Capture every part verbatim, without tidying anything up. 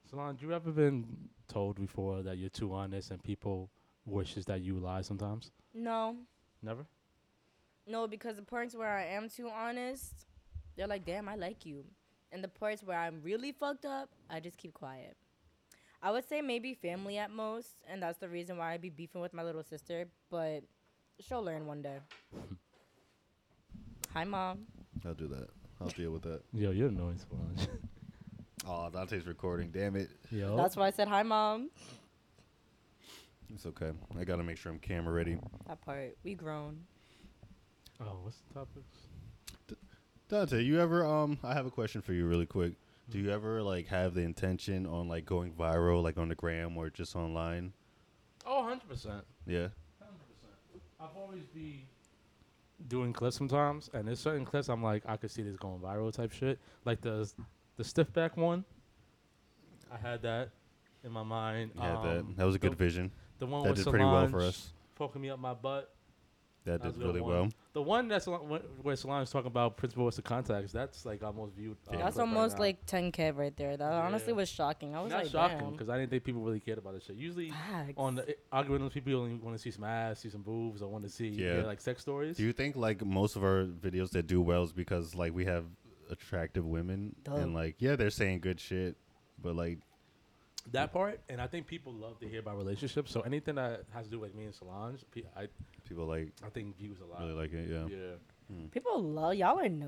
Solange, you ever been told before that you're too honest and people wishes that you lie sometimes? No. Never? No, because the parts where I am too honest, they're like, damn, I like you. And the parts where I'm really fucked up, I just keep quiet. I would say maybe family at most, and that's the reason why I be beefing with my little sister, but she'll learn one day. Hi, Mom. I'll do that. I'll deal with that. Yo, you're annoying, Solange. Oh, Dante's recording. Damn it. Yo. That's why I said hi, Mom. It's okay. I gotta make sure I'm camera ready. That part. We grown. Oh, what's the topics? Dante, you ever um I have a question for you really quick. Do you ever like have the intention on like going viral like on the gram or just online? Oh, one hundred percent. Yeah. one hundred percent. I've always be doing clips sometimes, and there's certain clips I'm like, I could see this going viral type shit. Like the the stiff back one. I had that in my mind. You had Um, that. That was a good the, vision. The one That with did Solange pretty well for us. poking me up my butt. That That was did a good really one. well. The one that's Sol- where Solange's talking about Principal What's the Contacts, that's like almost viewed. uh, Yeah. That's clip right almost now. like ten K right there. That Yeah. honestly was shocking. I was Not like, shocking damn. because I didn't think people really cared about this shit. Usually Facts. on the i- algorithms, people only want to see some ass, see some boobs, or want to see Yeah. yeah, like sex stories. Do you think like most of our videos that do well is because like we have attractive women Duh. and like yeah they're saying good shit, but like That part, and I think people love to hear about relationships. So anything that has to do with me and Solange, pe- I people like I think views a lot. really like it. Yeah. Yeah. People love y'all are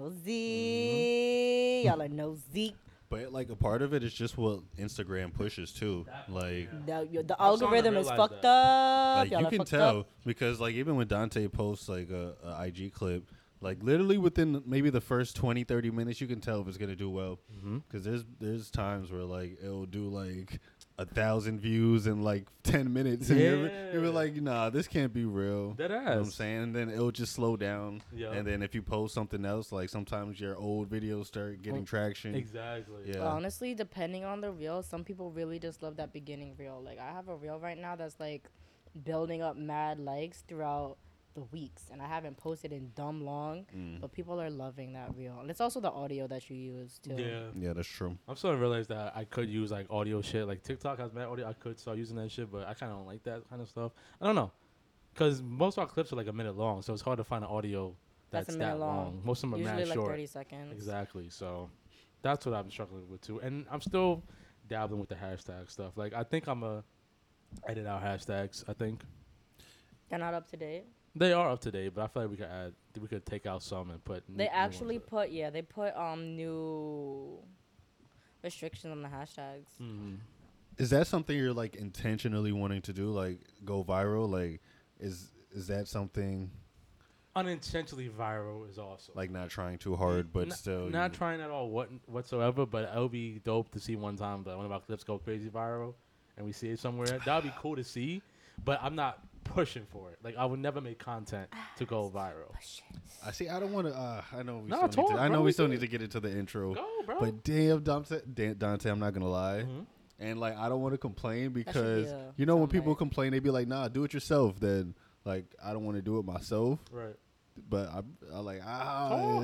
nosy. Y'all are nosy. But like a part of it is just what Instagram pushes too. Like The, the I'm starting to algorithm is realize fucked that. up. like Y'all you are can fucked tell up. because like even when Dante posts like a, a I G clip, like literally within maybe the first twenty, thirty minutes, you can tell if it's gonna do well. Mm-hmm. Because there's there's times where like it'll do like a thousand views in like ten minutes, and you're, you're Yeah. like, nah, this can't be real. Dead You know what I'm ass. saying? And then it'll just slow down. Yeah. And then if you post something else, like sometimes your old videos start getting Oh, traction. Exactly. Yeah. But honestly, depending on the reel, some people really just love that beginning reel. Like I have a reel right now that's like building up mad likes throughout the weeks, and I haven't posted in dumb long, Mm. but people are loving that reel. And it's also the audio that you use too. Yeah. Yeah, that's true. I'm starting to realize that I could use like audio shit. Like TikTok has mad audio. I could start using that shit, but I kind of don't like that kind of stuff. I don't know. Because most of our clips are like a minute long, so it's hard to find an audio that's, That's a minute that long. long. Most of them are Usually mad like short. thirty seconds. Exactly. So that's what I'm struggling with too. And I'm still dabbling with the hashtag stuff. Like I think I'm a edit out hashtags. I think They're not up to date. they are up to date, but I feel like we could add, we could take out some and put. They new- new actually ones put yeah, they put um new restrictions on the hashtags. in. Mhm. Is that something you're like intentionally wanting to do, like go viral? Like, is is that something Unintentionally viral is awesome. like not trying too hard, but N- still not you- trying at all what whatsoever. But it'll be dope to see one time that one of our clips go crazy viral, and we see it somewhere. That'd be cool to see. But I'm not pushing for it. Like I would never make content to go viral. I see. I don't want to. Uh, I know we Nah, still need talk, to. I know bro, we we still good. need to get into the intro. Go, bro. But damn, Dante, Dan- Dante, I'm not gonna lie. Mhm. And like, I don't want to complain be because a you know when soundbite. people complain, they be like, "Nah, do it yourself." Then like, I don't want to do it myself. Right. But I, I like, ah, Talk.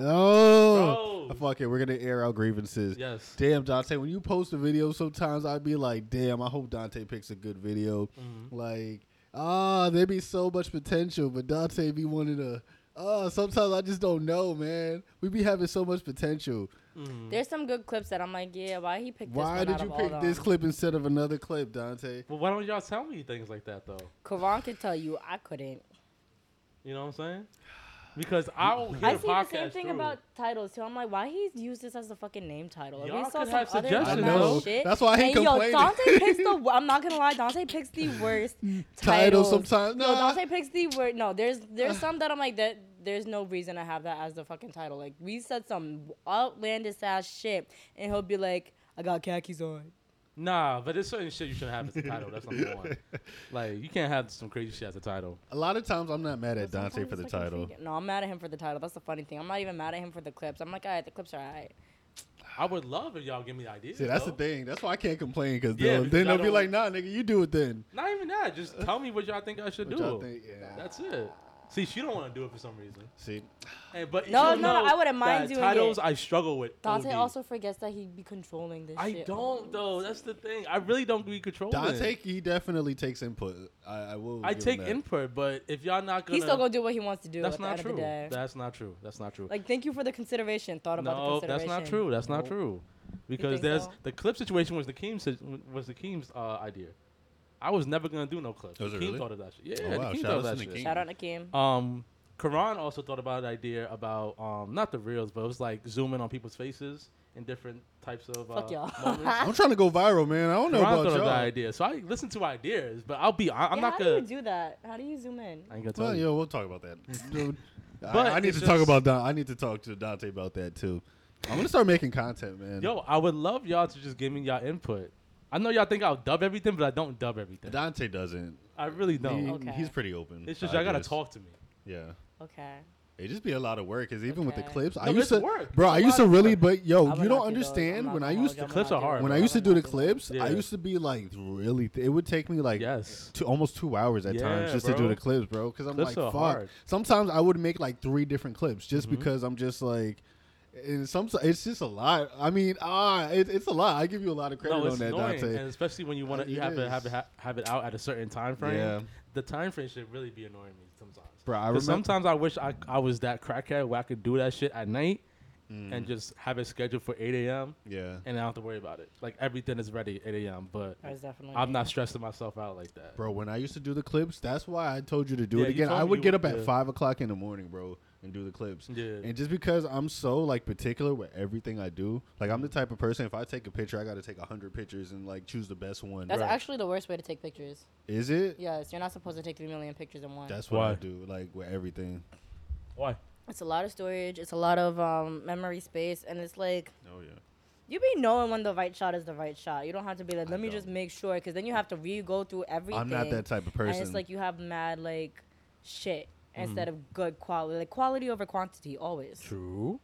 no. Bro. Fuck it, we're gonna air our grievances. Yes. Damn, Dante, when you post a video, sometimes I'd be like, damn, I hope Dante picks a good video. Mhm. Like, ah, there be so much potential, but Dante be wanting to. Ah, sometimes I just don't know, man. We be having so much potential. Mhm. There's some good clips that I'm like, yeah, why he picked this Why one did out you of pick all this them? clip instead of another clip, Dante? Well, why don't y'all tell me things like that though? Karan could tell you, I couldn't. You know what I'm saying? Because I'll hear I the see the podcast same thing through. about titles too. I'm like, why he used this as the fucking name title? If Y'all we saw could some have other suggestions, dumbass though. shit. That's why he and yo, complaining. Dante picks the. wo- I'm not gonna lie, Dante picks the worst Title titles. sometimes. No, Nah. Dante picks the word. No, there's there's some that I'm like that. There's no reason to have that as the fucking title. Like we said some outlandish ass shit, and he'll be like, "I got khakis on." Nah, but there's certain shit you shouldn't have as the title. That's number one. Like you can't have some crazy shit as a title. A lot of times I'm not mad at Dante Sometimes for the it's like title. intriguing. No, I'm mad at him for the title. That's the funny thing. I'm not even mad at him for the clips. I'm like, all right, the clips are all right. I would love if y'all give me ideas. See, that's though. the thing. That's why I can't complain because Yeah, then because they'll I be don't- like, nah, nigga, you do it then. Not even that. Just tell me what y'all think I should Which do. I think, yeah. That's it. See, she don't want to do it for some reason. See, Hey, but No, you no, no, know I wouldn't mind that doing titles it. I struggle with. Dante O D. also forgets that he'd be controlling this I shit. don't though. That's the thing. I really don't be controlling. Dante, he definitely takes input. I, I will. I give him take that. input, but if y'all not gonna, He's still gonna do what he wants to do that's at the not end true. of the day. That's not true. That's not true. Like, thank you for the consideration. Thought about No, the that's consideration. not true. That's not Nope. true. Because think there's so? the clip situation was the Keem si- was the Keem's uh, idea. I was never gonna do no clips. Was it Keem really? thought of that shit. Oh, Yeah, wow. the Keem Shout thought of outs that to shit. Keem. Shout out to Kim. Um, Karan also thought about an idea about um not the reels, but it was like zooming on people's faces in different types of uh, Fuck y'all. moments. I'm trying to go viral, man. I don't know Karan about thought of y'all. that idea, so I listen to ideas, but I'll be. I, I'm Yeah, not how gonna. do you do that? How do you zoom in? I ain't gonna tell Well, you. yo, we'll talk about that, dude. But I, I need it's to talk just- about Don. I need to talk to Dante about that too. I'm gonna start making content, man. Yo, I would love y'all to just give me y'all input. I know y'all think I'll dub everything, but I don't dub everything. Dante doesn't. I really don't. He- Okay. He's pretty open. It's just to y'all gotta ideas. talk to me. Yeah. Okay. It just be a lot of work, cause even with the Okay. clips, I No, used it's to, work. bro. It's I a used lot to of really, work. but yo, I would you not don't do those. I'm understand not when I gonna used hold to. you. I'm clips not are doing hard, those. When I bro. used to I'm do not the doing clips, Yeah. I used to be like really. Th- it would take me like Yes. two, almost two hours at Yeah, times just to bro. do the clips, bro. Because I'm Clips like, are fuck. hard. Sometimes I would make like three different clips just Mhm. because I'm just like, and some it's just a lot. I mean, ah, it, it's a lot. I give you a lot of credit No, on it's that, annoying, Dante. and especially when you want Uh, to, you it have to have is. it ha- have it out at a certain time frame. Yeah. The time frame should really be annoying me sometimes. Bro, I 'Cause remember. sometimes I wish I I was that crackhead where I could do that shit at night Mm, and just have it scheduled for eight a.m. yeah, and I don't have to worry about it. Like everything is ready at eight a.m. But That was definitely I'm me. not stressing myself out like that. bro. When I used to do the clips, that's why I told you to do Yeah, it you again. told I me would you get would, up at yeah. five o'clock in the morning, bro, and do the clips. Yeah. And just because I'm so like particular with everything I do, like I'm the type of person, if I take a picture, I got to take a hundred pictures and like choose the best one. That's Right. actually the worst way to take pictures. Is it? Yes, you're not supposed to take three million pictures in one. That's what Why? I do, like with everything. Why? It's a lot of storage. It's a lot of um, memory space, and it's like Oh yeah. you be knowing when the right shot is the right shot. You don't have to be like, I let me just don't. make sure, because then you have to re-go through everything. I'm not that type of person. And it's like you have mad like shit Mm-hmm. instead of good quality. Like quality over quantity always. True.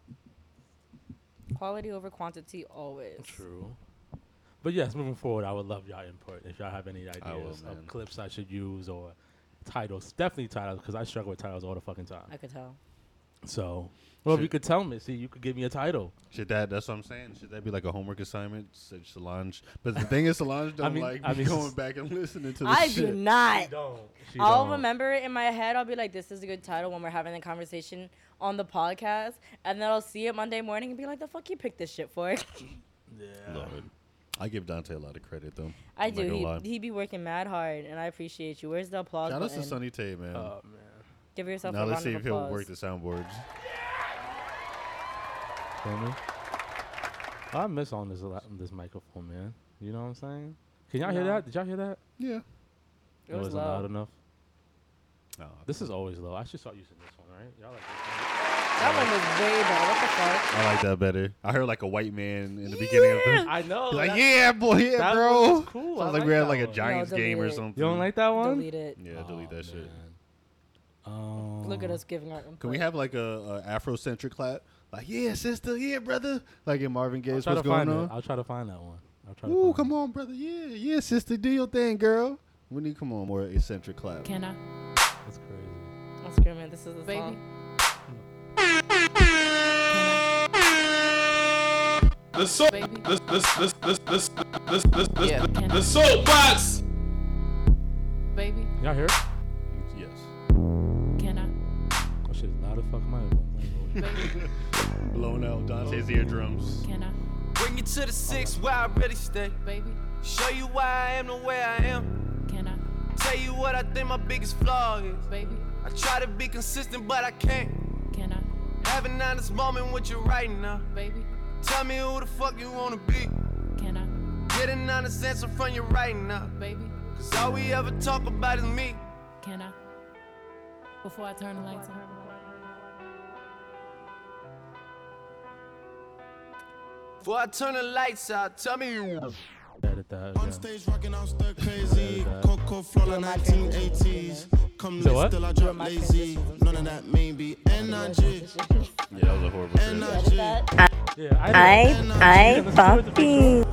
Quality over quantity always. True. But yes, moving forward, I would love y'all input if y'all have any ideas I will, of man. clips I should use or titles. Definitely titles because I struggle with titles all the fucking time. I could tell. So, well, if Should- you could tell me, see, you could give me a title. Should that? That's what I'm saying. Should that be like a homework assignment? Said Solange. But the thing is, Solange don't mean- like I me mean, going s- back and listening to the I shit. do not. don't. She I'll don't. remember it in my head. I'll be like, this is a good title when we're having the conversation on the podcast. And then I'll see it Monday morning and be like, the fuck you picked this shit for? Yeah. Lord. I give Dante a lot of credit though. I I'm not do. gonna He, lie. he be working mad hard, and I appreciate you. Where's the applause Shout out button? to Sunny Tay, man. Oh man. Give yourself now a let's round see of if he'll applause. work the soundboards. Feel me? I miss on this a lot- this microphone, man. You know what I'm saying? Can y'all hear No. that? Did y'all hear that? Yeah. It was wasn't low. loud enough. Oh, This is always low. I should start using this one, right? Y'all like this That one was way better. What the fuck? I like that better. I heard like a white man in the beginning of the. one? I know. He's like, that- yeah, boy, yeah, that bro. one was cool. I Sounds like like we had that like a one. Giants No, game or delete it. something. You don't like that one? Delete it. Yeah, delete Oh, that shit. man. Um, Look at us giving our input. Can we have like a, a Afrocentric clap? Like, yeah, sister, yeah, brother. Like in Marvin I'll Gaye's try What's to Going find On? it. I'll try to find that one. I'll try to Ooh, find come it. on, brother. Yeah, yeah, sister, do your thing, girl. We need, come on, more eccentric clap. Can I? That's crazy. I'm screaming. This is the Baby. song. The soap, Baby. the the the the the the the the Yeah. the the soapbox. Baby, Y'all hear it? Yes. can I? Oh shit, it's loud as fuck. My Baby, Blowing out Dante's eardrums. can I? Bring you to the six where I really stay. Baby, Show you why I am the way I am. can I? Tell you what I think my biggest flaw is. Baby, I try to be consistent, but I can't. can I? Have an honest moment with you right now. Baby, Tell me who the fuck you wanna be. can I? Get an honest answer from you right now. Baby, Cause all we ever talk about is me. can I? Before I turn the lights on. Before I turn the lights out, tell me you. Edit that. On Yeah. stage rocking out stir crazy. Yeah, that. Coco Flora my nineteen eighties. Come So lit, what? still I drop my lazy. transitions. None of that maybe energy. Yeah, that was a horrible Energy. transition. Yeah, I. I, I puppy.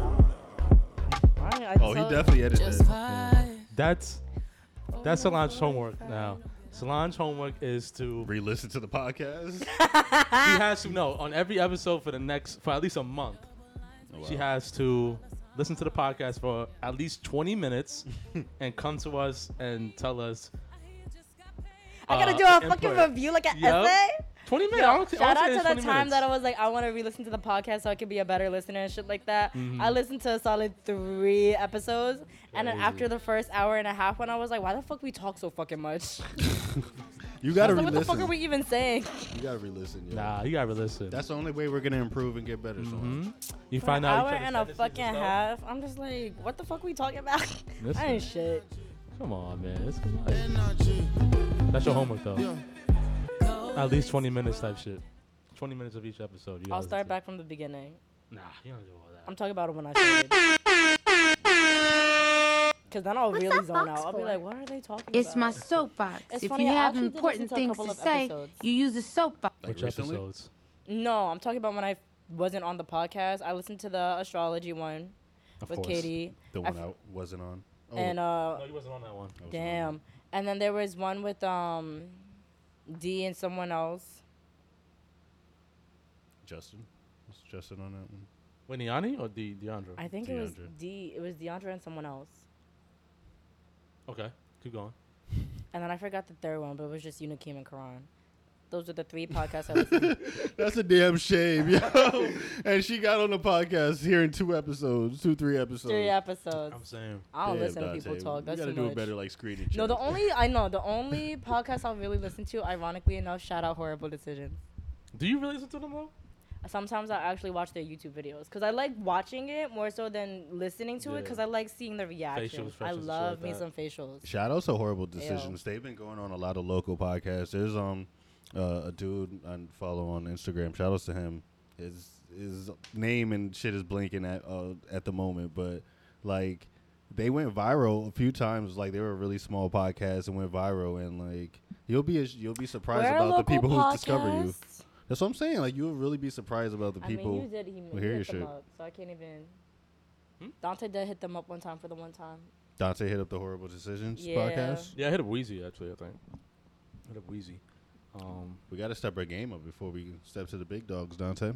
Oh, he definitely edited Just that. fine. That's that's Solange's homework now. Solange's homework is to Re-listen to the podcast. she has to know on every episode for the next for at least a month. Oh, She wow. has to listen to the podcast for at least twenty minutes and come to us and tell us. I gotta uh, do a fucking input. review like an Yup. essay. twenty minutes. Yo, I don't thi- I shout don't out say to it's the twenty time minutes. that I was like, I want to re-listen to the podcast so I could be a better listener and shit like that. Mhm. I listened to a solid three episodes, and then Crazy. after the first hour and a half, when I was like, why the fuck we talk so fucking much? You I gotta was like, what the fuck re-listen. are we even saying? You gotta re-listen. Yo. Nah, you gotta listen. That's the only way we're gonna improve and get better. So Mhm. You For find an out. hour each other's and a tendencies and fucking stuff. half. I'm just like, what the fuck we talking about? Listen. I ain't shit. Come on, man. It's like, Energy. that's your homework though. Yeah. At least twenty minutes type shit. twenty minutes of each episode. You I'll gotta start listen back from the beginning. to. Nah, you don't do all that. I'm talking about it when I started. Because then I'll really zone out. I'll be like, what are they talking It's about? my soapbox. It's If funny, you I have actually did important listen to a things couple to of say, episodes. you use a soapbox. Like Which recently? episodes? No, I'm talking about when I wasn't on the podcast. I listened to the astrology one Of with course. Katie. The I one f- I wasn't on. Oh, And, uh, No, you wasn't on that one. I was on damn. And then there was one with um, D and someone else. Justin. Was Justin on that one? Wait, Niani or De- DeAndre? I think it was DeAndre. D. It was DeAndre and someone else. Okay, keep going. And then I forgot the third one, but it was just Unikim and Karan. Those are the three podcasts I listened to. That's a damn shame, yo. And she got on the podcast here in two episodes, two, three episodes. Three episodes. I'm saying. I don't Damn, listen to people Dante. talk. That's you gotta too do much. it better, like screening. No, the check. only I know the only podcast I'll really listen to, ironically enough, shout out Horrible Decisions. Do you really listen to them though? Sometimes I actually watch their YouTube videos because I like watching it more so than listening to it Yeah. because I like seeing the reaction. Facials, I facials, shit love like me that. some facials. Shout out to Horrible Decisions. They've been going on a lot of local podcasts. There's um uh, a dude I follow on Instagram. Shout outs to him. His his name and shit is blinking at uh, at the moment, but like they went viral a few times. Like they were a really small podcast and went viral, and like you'll be you'll be surprised We're a about the local people who discover you. podcast. That's what I'm saying. Like you'll really be surprised about the I people. mean, you did he who hit hear your them shit. up, so I can't even. Hmm? Dante did hit them up one time for the one time. Dante hit up the Horrible Decisions Yeah. podcast. Yeah, I hit up Wheezy actually. I think. Hit up Wheezy. Um, We got to step our game up before we step to the big dogs, Dante.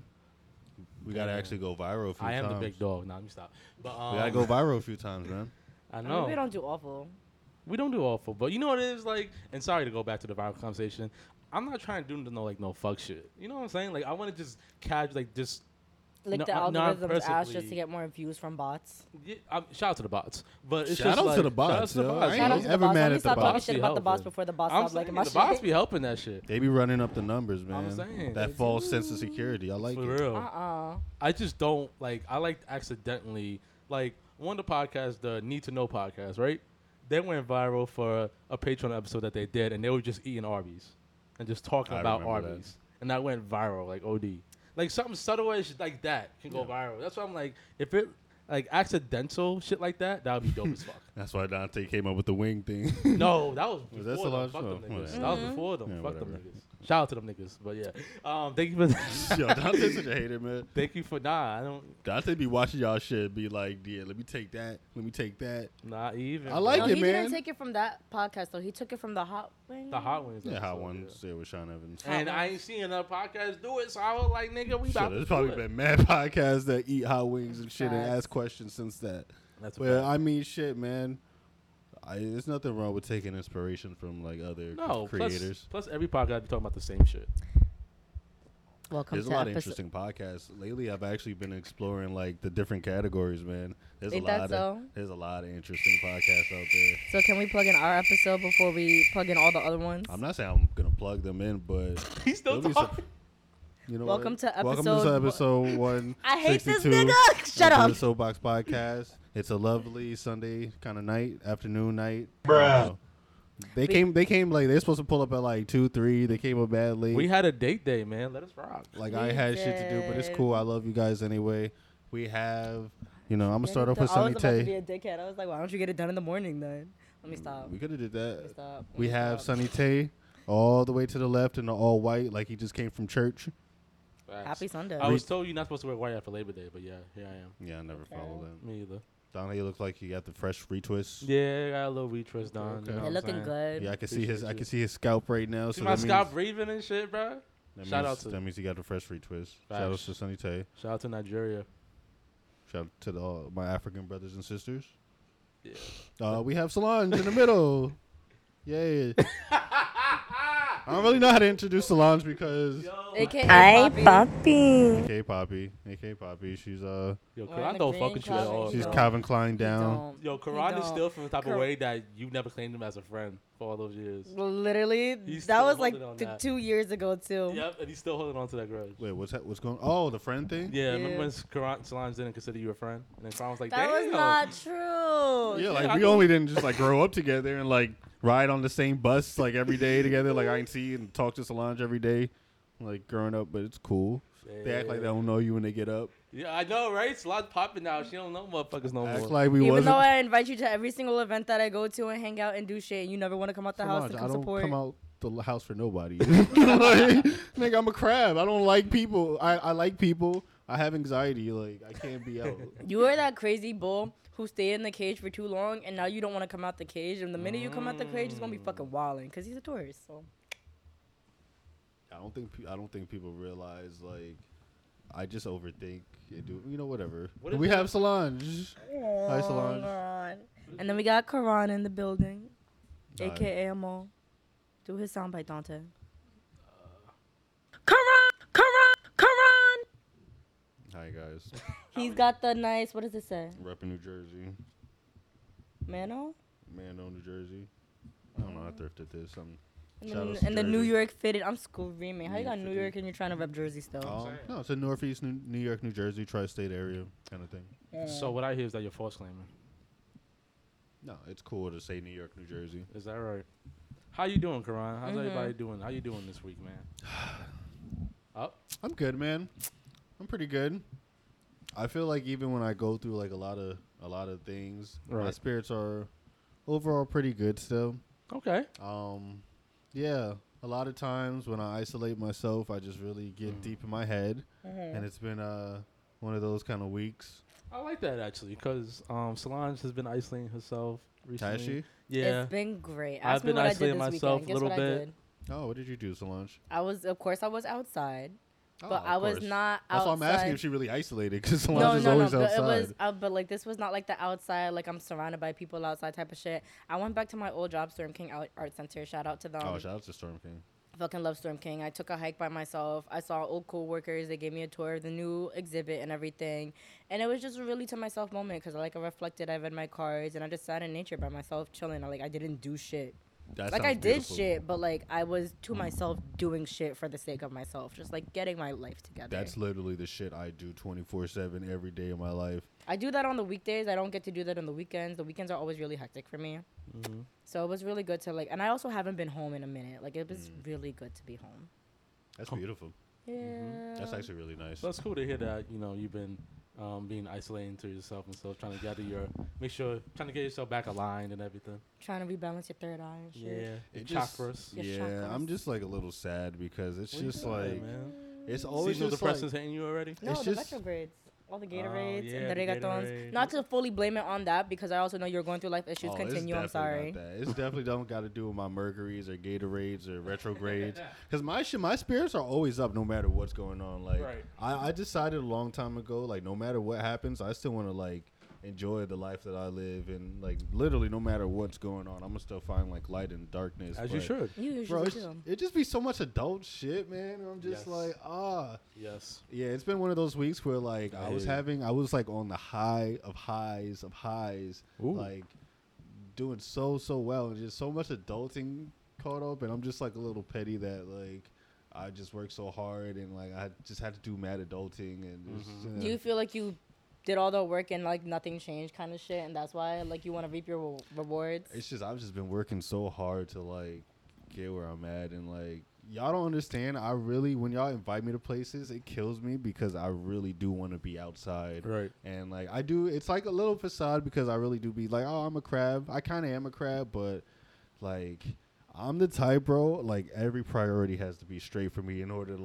We got to Yeah. actually go viral a few I am times. the big dog. Nah, let me stop. But um, We got to go viral a few times, man. I I mean, know we don't do awful. we don't do awful, but you know what it is like. And sorry to go back to the viral conversation. I'm not trying to do no like no fuck shit. You know what I'm saying? Like I want to just catch like just. Like No, the uh, not algorithms ask just perfectly. to get more views from bots. Yeah, um, shout out to the bots, but it's Shout just out to like, the bots, Shout out to the yo. bots. I Shout ain't out yo. to the ever bots. mad Let me at the stop talking bots. shit Be about the bots helping. before the bots I'm stop liking saying my the shit. bots be helping that shit. They be running up the numbers, man. I'm saying. That false sense of security. I like For it. real. Uh-uh. I just don't like. I like accidentally like one of the podcasts, the Need to Know podcast, right? They went viral for a Patreon episode that they did, and they were just eating Arby's and just talking I about remember that. Arby's, and that went viral like O D. Like something subtle-ish like that can go viral. That's why I'm like, if it like accidental shit like that, that would be dope as fuck. That's why Dante came up with the wing thing. No, that was Was before that them. Solange? Fuck them Oh, niggas. whatever. That was before them. Yeah, Fuck them whatever. niggas. Shout out to them niggas. But yeah, um, thank you for Yo, Dante's such a hater, man. thank you for nah. I don't Dante be watching y'all shit, be like, yeah, let me take that. Let me take that. not even. I like no, it, he man. didn't take it from that podcast though. He took it from the hot wing. the hot ones. Yeah, hot episode, ones. yeah. Yeah, with Sean Evans. And I ain't seen another podcast do it, so I was like, nigga, we Shit, about there's to probably do it. been mad podcasts that eat hot wings and shit and Facts. ask questions since that. That's a Well, fact. I mean, shit, man. I, there's nothing wrong with taking inspiration from like other no creators. Plus, plus, every podcast be talking about the same shit. Welcome There's a to lot of episode. interesting podcasts lately. I've actually been exploring like the different categories, man. There's Ain't a that lot so? of there's a lot of interesting podcasts out there. So can we plug in our episode before we plug in all the other ones? I'm not saying I'm gonna plug them in, but He's still there'll be some- talking. you know Welcome what? to Welcome to episode- episode one. I hate this sixty-two nigga. Shut of up. The Soapbox Podcast. It's a lovely Sunday kind of night, afternoon night. Bruh. They came. They came like they're supposed to pull up at like two, three. They came up bad late. We had a date day, man. Let us rock. Like We I had shit to do, but it's cool. I love you guys anyway. We have, you know, I'm gonna Get start it off with done. I Sunny was about to be Tay. a dickhead. I was like, why don't you get it done in the morning then? Let me stop. We could have did Let me that. stop. Let We me have stop. Sunny Tay, all the way to the left in the all white, like he just came from church. Facts. Happy Sunday. I was told you're not supposed to wear white after Labor Day, but yeah, here I am. Yeah, I never Okay. follow that. Me either. Donnie looks like he got the fresh retwist. Yeah, got a little retwist done. Okay. You know They're what I'm looking saying? good. Yeah, I can see his. I Appreciate can you. see his scalp right now. See so my that scalp means, breathing and shit, bro. that Shout means, out to- that means he got the fresh retwist. Shout Facts. out to Sunny Tay. Shout out to Nigeria. Shout out to the, all my African brothers and sisters. Yeah. Uh, we have Solange in the middle. Yay. I don't really know how to introduce Solange because A K A Hi, Poppy. Poppy. A K Poppy, A K Poppy. She's uh, Yo, Wearing Karan the don't green fuck with you at Calvin all. she's bro. Klein. Calvin Klein He down. don't. Yo, He Karan is don't. still from the type Kar- of way that you never claimed him as a friend for all those years. Literally, He's that still was like holding on th- that. two years ago too. Yep, and he's still holding on to that grudge. Wait, what's that? What's going? Oh, the friend thing. Yeah, Yeah. remember when Karan Solange didn't consider you a friend, and then Karan was like, That "Damn, was not true. Yeah, like I we know. only didn't just like grow up together and like ride on the same bus like every day together. Like I can see and talk to Solange every day, like growing up. But it's cool. They act like they don't know you when they get up. Yeah, I know, right? Solange popping now. She don't know motherfuckers no Act more. like we Even wasn't. though I invite you to every single event that I go to and hang out and do shit, and you never want to come out the house Solange, to I come don't support. come out the l- house for nobody. Like, nigga, I'm a crab. I don't like people. I, I like people. I have anxiety. Like I can't be out. You are that crazy bull who stayed in the cage for too long, and now you don't want to come out the cage. And the minute you come out the cage, it's gonna be fucking wilding because he's a tourist. So I don't think pe- I don't think people realize like I just overthink and do you know whatever. What if we they- have Solange. Hi Solange. God. And then we got Karan in the building, Hi. aka Amo. Do his soundbite, Dante. Karan, Karan, Karan. Hi guys. He's got the nice. What does it say? Repping New Jersey. Mano. Mando, New Jersey. I don't know. I thrifted this. I'm And, Shout then, outs to and the New Jersey. York fitted. I'm screaming. How you New got York New fitted. York and you're trying to rep Jersey still? um, no, it's a Northeast New, New York, New Jersey, tri-state area kind of thing. So what I hear is that you're false claiming. No, it's cool to say New York, New Jersey. Is that right? How you doing, Karan? How's Mhm. everybody doing? How you doing this week, man? Up? I'm good, man. I'm pretty good. I feel like even when I go through like a lot of a lot of things, my Right. spirits are overall pretty good still. Okay. Um, yeah, a lot of times when I isolate myself, I just really get Mm. deep in my head, Mhm. and it's been uh one of those kind of weeks. I like that actually because um, Solange has been isolating herself recently. Has she? Yeah. It's been great. I've Ask me been what I did isolating this myself weekend. a Guess little what bit. I did? Oh, what did you do, Solange? I was, of course, I was outside, Oh, but of I was course. not That's outside. why I'm asking if she really isolated because Solange no, is no, no, always but outside. it was, uh, but like this was not like the outside, like I'm surrounded by people outside type of shit. I went back to my old job, Storm King Art, Art Center. Shout out to them. oh, shout out to Storm King. Fucking love Storm King. I took a hike by myself. I saw old coworkers. They gave me a tour of the new exhibit and everything. And it was just a really to myself moment because like I reflected. I read my cards and I just sat in nature by myself, chilling. I, like I didn't do shit. That like I sounds did beautiful. shit, but like I was to myself doing shit for the sake of myself, just like getting my life together. That's literally the shit I do twenty-four seven every day of my life. I do that on the weekdays. I don't get to do that on the weekends. The weekends are always really hectic for me. Mm-hmm. So it was really good to like, and I also haven't been home in a minute. Like it was Mm. really good to be home. That's Oh. beautiful. Yeah. That's actually really nice. So it's cool to hear that you know you've been um, being isolating to yourself and stuff, trying to gather your, make sure, trying to get yourself back aligned and everything. Trying to rebalance your third eye and shit. Yeah. It Your just- chakras. Your Yeah, chakras. I'm just like a little sad because it's What you just doing, like man. it's always Seasonal just depressants like hitting you already. No, It's the just- retrogrades. All the Gatorades yeah, and the the reggaetons. Gatorade. Not to fully blame it on that because I also know you're going through life issues. oh, it's Continue. I'm definitely not sorry. that. It's definitely don't got to do with my Mercuries or Gatorades or retrogrades. Because my shit, my spirits are always up no matter what's going on. Like Right. I, I decided a long time ago, like no matter what happens, I still want to like enjoy the life that I live and like literally no matter what's going on, I'm gonna still find like light in darkness. As you but- should. You usually Bro, it's, do. it just be so much adult shit, man. And I'm just Yes. like, ah. Yes. Yeah, it's been one of those weeks where like I I was hear you. having, I was like on the high of highs of highs, Ooh. like doing so so well, and just so much adulting caught up, and I'm just like a little petty that like I just worked so hard and like I just had to do mad adulting and just, Mhm. you know, Do you feel like you did all the work and like nothing changed kind of shit and that's why like you want to reap your re- rewards? it's just I've just been working so hard to like get where I'm at, and like y'all don't understand. I really, when y'all invite me to places, it kills me because I really do want to be outside. Right. And like I do, it's like a little facade because I really do be like, oh, I'm a crab. I kind of am a crab, but like I'm the type, bro. Like every priority has to be straight for me in order to like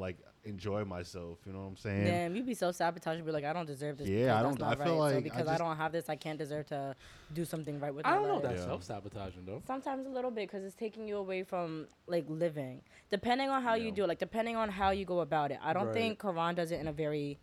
enjoy myself. You know what I'm saying? Damn, you be so sabotaging. Be like, I don't deserve this. Yeah, because I that's don't- Not I feel right. like so I because I, just- don't have this, I can't deserve to do something right with I my don't know life. if that's Yeah. self-sabotaging though. Sometimes a little bit because it's taking you away from like living, depending on how you Yeah. do it. Like depending on how you go about it. I don't Right. think Karan does it in a very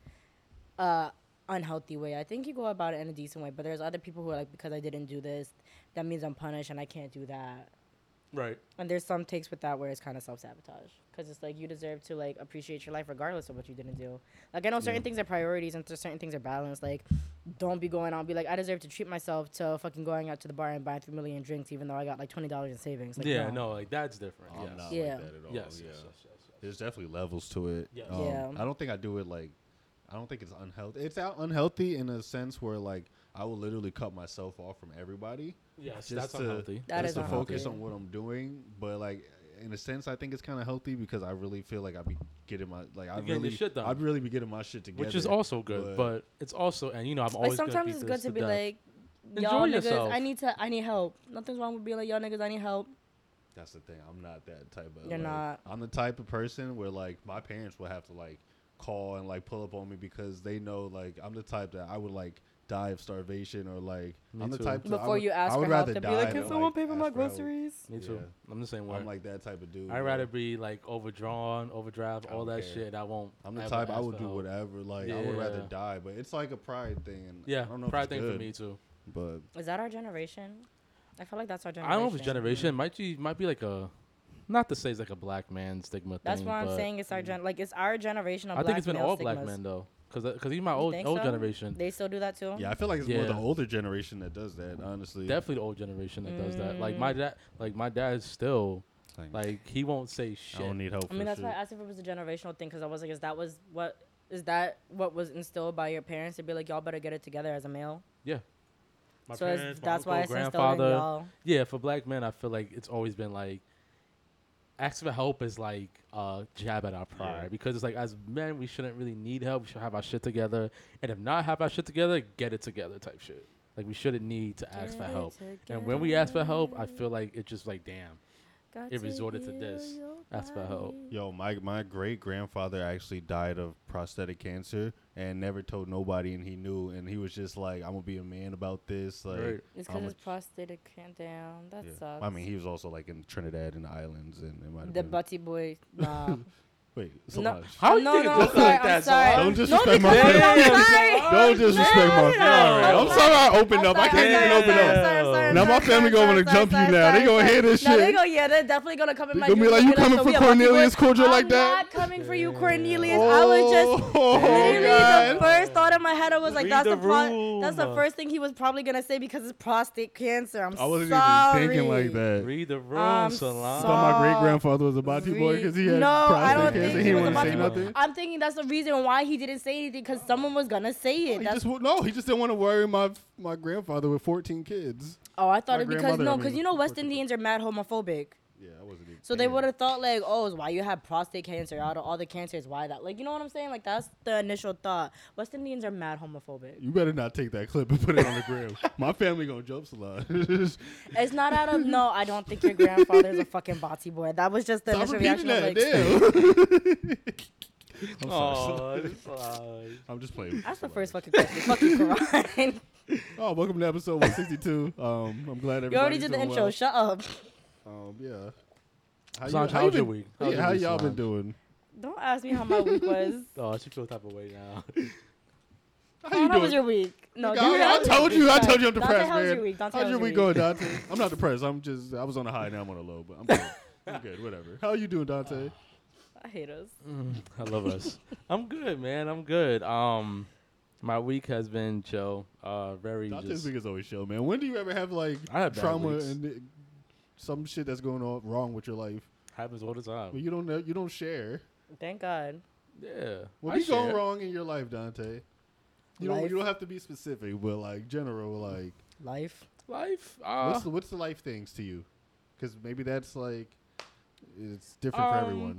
uh unhealthy way. I think you go about it in a decent way. But there's other people who are like, because I didn't do this, that means I'm punished and I can't do that. Right. And there's some takes with that where it's kind of self-sabotage because it's like you deserve to like appreciate your life regardless of what you didn't do. Like I know certain Yeah. things are priorities and th- certain things are balanced. Like don't be going out and be like, I deserve to treat myself to fucking going out to the bar and buying three million drinks even though I got like twenty dollars in savings. Like, yeah, no. no, like that's different. I'm yes. not Yeah. like that at all. Yes, yeah. yes, yes, yes, yes. There's definitely levels to it. Yes. Um, Yeah. I don't think I do it like. I don't think it's unhealthy. It's out unhealthy in a sense where like I will literally cut myself off from everybody. Yes, just that's to, unhealthy. That just is to unhealthy. focus on what I'm doing. But like in a sense, I think it's kind of healthy because I really feel like I be getting my like I You're getting your really shit done. I'd really be getting my shit together, Which is also good, but- but, it's also, and you know, I'm Like always gonna sometimes beat it's this good to be death. like, Enjoy y'all niggas, yourself. I need to, I need help. Nothing's wrong with being like, y'all niggas, I need help. That's the thing. I'm not that type of. You're like, not. I'm the type of person where like my parents would have to like call and like pull up on me because they know like I'm the type that I would like die of starvation or like Me I'm the too. type. To, I Before would, you ask I would for help, rather to be die like, than, can someone like, pay for my ask help. groceries? Me too. Yeah. I'm the same way. I'm like that type of dude. I'd bro. rather be like overdrawn, overdraft, I all don't that care. shit. And I won't. I'm the ever type I ask would for do help. whatever. Like I would rather Yeah. die, but it's like a pride thing. And Yeah, I don't know if pride it's thing good, for me too. But Is that our generation? I feel like that's our generation. I don't know if it's generation. Might be might be like a, not to say it's like a black man stigma That's thing. why I'm but saying it's our gen. Like it's our generation of I black think it's been male all stigmas. black men though, because because he's my You old think old so? generation. They still do that too. yeah, I feel like it's more the Yeah. older generation that does that. Honestly, Definitely the old generation that does that. Like Mm. my dad, like my dad's still Like, like he won't say I shit. don't need help. I mean, for that's shit. why I asked if it was a generational thing because I was like, is that was what is that what was instilled by your parents to be like, y'all better get it together as a male? Yeah. My so it's, parents, my that's why uncle, it's instilled in grandfather. y'all. Yeah, for black men, I feel like it's always been like asking for help is like a jab at our pride Yeah. because it's like as men we shouldn't really need help. We should have our shit together, and if not have our shit together, get it together type shit. Like we shouldn't need to ask for Get help. it And when we ask for help, I together. feel like it's just like damn. Got it to resorted to heal this. your Ask for help. body. Yo, my my great grandfather actually died of prosthetic cancer and never told nobody, and he knew, and he was just like, "I'm gonna be a man about this." Like, Right. It's how because much- his prosthetic can't down. That yeah. sucks. I mean, he was also like in Trinidad and the islands, and it might have the been. butty boy. Nah. Wait, no, Solange. How you no, think no, it I'm goes sorry. like I'm that, sorry. Solange? Don't No, disrespect my because family. I'm sorry. Don't disrespect my No, family. no, I'm no. sorry I opened I'm up. I sorry, can't I'm even sorry, open I'm sorry, up. I'm sorry, I'm sorry, Now I'm my sorry, family I'm gonna sorry, wanna jump you sorry, now. sorry, They gonna sorry. hear this No, they shit. go, yeah, they're definitely gonna come in They my gonna be D Ms like, and "You coming so for we a Bucky boy." Cornelius Cordial like I'm that? not coming for you, Cornelius. I was just Oh, literally God. the first thought in my head was like, Read that's the the pro- that's the room. first thing he was probably gonna say because it's prostate cancer. I'm I wasn't sorry. even thinking like that. Read the room, I'm Solange. I thought my great grandfather was a body boy because he had no, I prostate don't cancer. think He he was wouldn't about say to. nothing. I'm thinking that's the reason why he didn't say anything because someone was gonna say it. He That's, just, no, he just didn't want to worry my my grandfather with fourteen kids. oh, I thought my it because grandmother, no, I because mean, you know West fourteen. Indians are mad homophobic. Yeah, I wasn't even. So they damn. would have thought like, oh, it's why you have prostate cancer out of all the cancers. Why that? Like, you know what I'm saying? Like that's the initial thought. West Indians are mad homophobic. You better not take that clip and put it on the gram. My family gonna jump a lot. It's not out of no. I don't think your grandfather's a fucking bati boy. That was just the Stop initial repeating reaction. Of, that. like, Damn. I'm sorry. Aw, Solange. I'm just playing. that's the first fucking question. Fucking Quran. Oh, welcome to episode one sixty-two. Um, I'm glad everybody. You already did the intro. Shut up. Um, yeah. How Solange, how how was your been- week? How Yeah, was your how week, y'all been Solange? doing? Don't ask me how my week was. Oh, she feel type of way now. How you How was doing? your week? No, Nigga, give me I, I that. told you, I told you I'm Dante, depressed, how was man. your week? Dante, How's how your was week your going, Dante? I'm not depressed. I'm just, I was on a high, now I'm on a low, but I'm good. I'm good, whatever. How you doing, Dante? I hate us. Mm, I love us. I'm good, man. I'm good. Um, my week has been chill. Uh, very Dante's just. week is always chill, man. When do you ever have like I have bad trauma weeks. and uh, some shit that's going on wrong with your life? Happens all the But time. you don't know, you don't share. Thank God. Yeah. What I be going share. wrong in your life, Dante? You don't, Life. you don't have to be specific, but like general, like Life. Life. Uh, what's the, what's the life things to you? Because maybe that's like it's different for Um, everyone.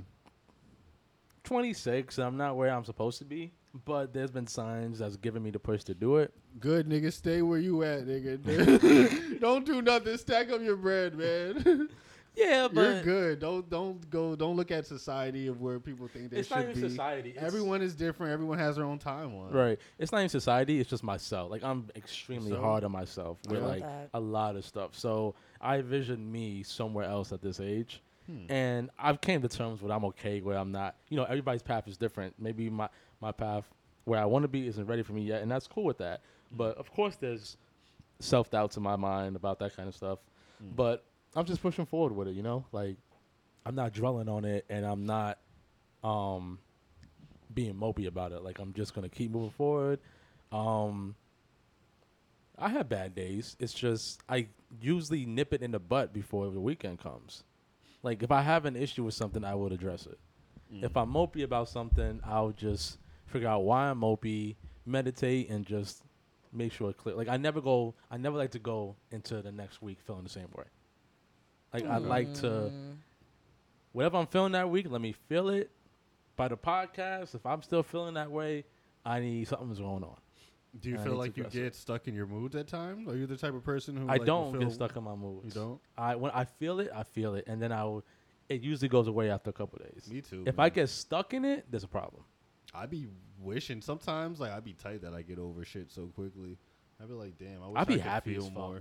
twenty-six. I'm not where I'm supposed to be, but there's been signs that's giving me the push to do it. Good nigga, stay where you at, nigga. Don't do nothing. Stack up your bread, man. Yeah, but You're good. Don't don't go. Don't look at society of where people think they it's should not even be. society. It's, Everyone is different. Everyone has their own timeline. right. It's not even society. It's just myself. Like I'm extremely So? hard on myself with Yeah. like That. a lot of stuff. So I envision me somewhere else at this age, Hmm. and I've came to terms with I'm okay where I'm not. You know, everybody's path is different. Maybe my my path where I want to be isn't ready for me yet, and that's cool with that. But of course, there's self doubts in my mind about that kind of stuff. Mm. But I'm just pushing forward with it. You know, like I'm not dwelling on it, and I'm not um being mopey about it. Like I'm just gonna keep moving forward. Um, I have bad days. It's just I usually nip it in the butt before the weekend comes. Like if I have an issue with something, I would address it. Mm. If I'm mopey about something, I'll just figure out why I'm mopey, meditate, and just make sure it's clear. Like I never go. I never like to go into the next week feeling the same way. Like I like to, whatever I'm feeling that week, let me feel it. By the podcast, if I'm still feeling that way, I need something's going on. Do you And I feel need to like you address it. get stuck in your moods at times? Are you the type of person who I like, will don't feel, get stuck in my moods. You don't? I when I feel it, I feel it, and then I will. It usually goes away after a couple of days. Me too. If man. I get stuck in it, there's a problem. I be wishing sometimes like I be tight that I get over shit so quickly. I be like, damn, I wish I be could happy feel as fuck. more.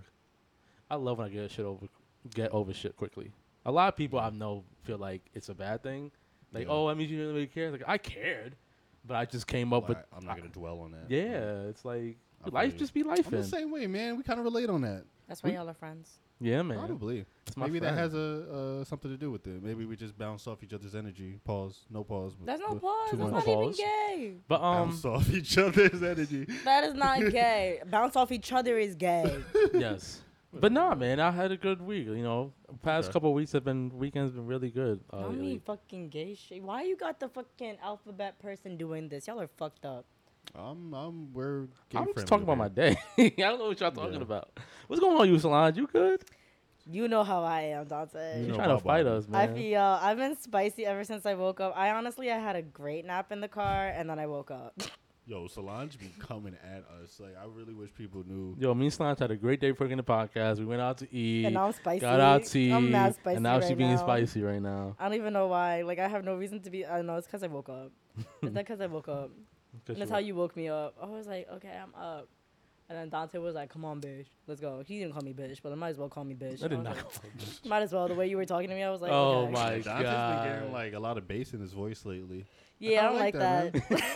I love when I get shit over, get over shit quickly. A lot of people I know feel like it's a bad thing. Like, Yeah. oh, that means you didn't really care. Like, I cared, but I just came up with. Like, I'm not gonna dwell on that. Yeah, it's like I feel life you. just be life. I'm the same way, man. We kind of relate on that. That's why We- y'all are friends. Yeah, man. Probably. It's my Maybe friend. that has a uh, something to do with it. Maybe we just bounce off each other's energy. Pause. No pause. but- That's no but pause. too That's much. not pause. even gay. But um, Bounce off each other's energy. That is not gay. Bounce off each other is gay. yes. But nah, man, I had a good week. You know, past Okay. couple weeks have been weekends been really good. Uh, I like- mean, fucking gay shit. Why you got the fucking alphabet person doing this? Y'all are fucked up. I'm. I'm. We're. Gay I'm friendly just talking about my here. day. I don't know what y'all talking Yeah. about. What's going on, you Solange? You good? You know how I am, Dante. You You know trying to about fight it. us, I man? feel I've been spicy ever since I woke up. I honestly, I had a great nap in the car, and then I woke up. Yo, Solange be coming at us. Like I really wish people knew. Yo, me and Solange had a great day working the podcast. We went out to eat, And now I'm spicy. got our tea, I'm mad spicy and now right she being now. spicy right now. I don't even know why. Like I have no reason to be. I don't know. It's because I woke up. It's not because I woke up. 'Cause And that's she- how you woke me up. I was like, okay, I'm up. And then Dante was like, come on, bitch. Let's go. He didn't call me bitch, but I might as well call me bitch. I did was not. like, might as well. The way you were talking to me, I was like, Oh okay. my Dante's been god. getting like a lot of bass in his voice lately. Yeah, I don't kinda like that.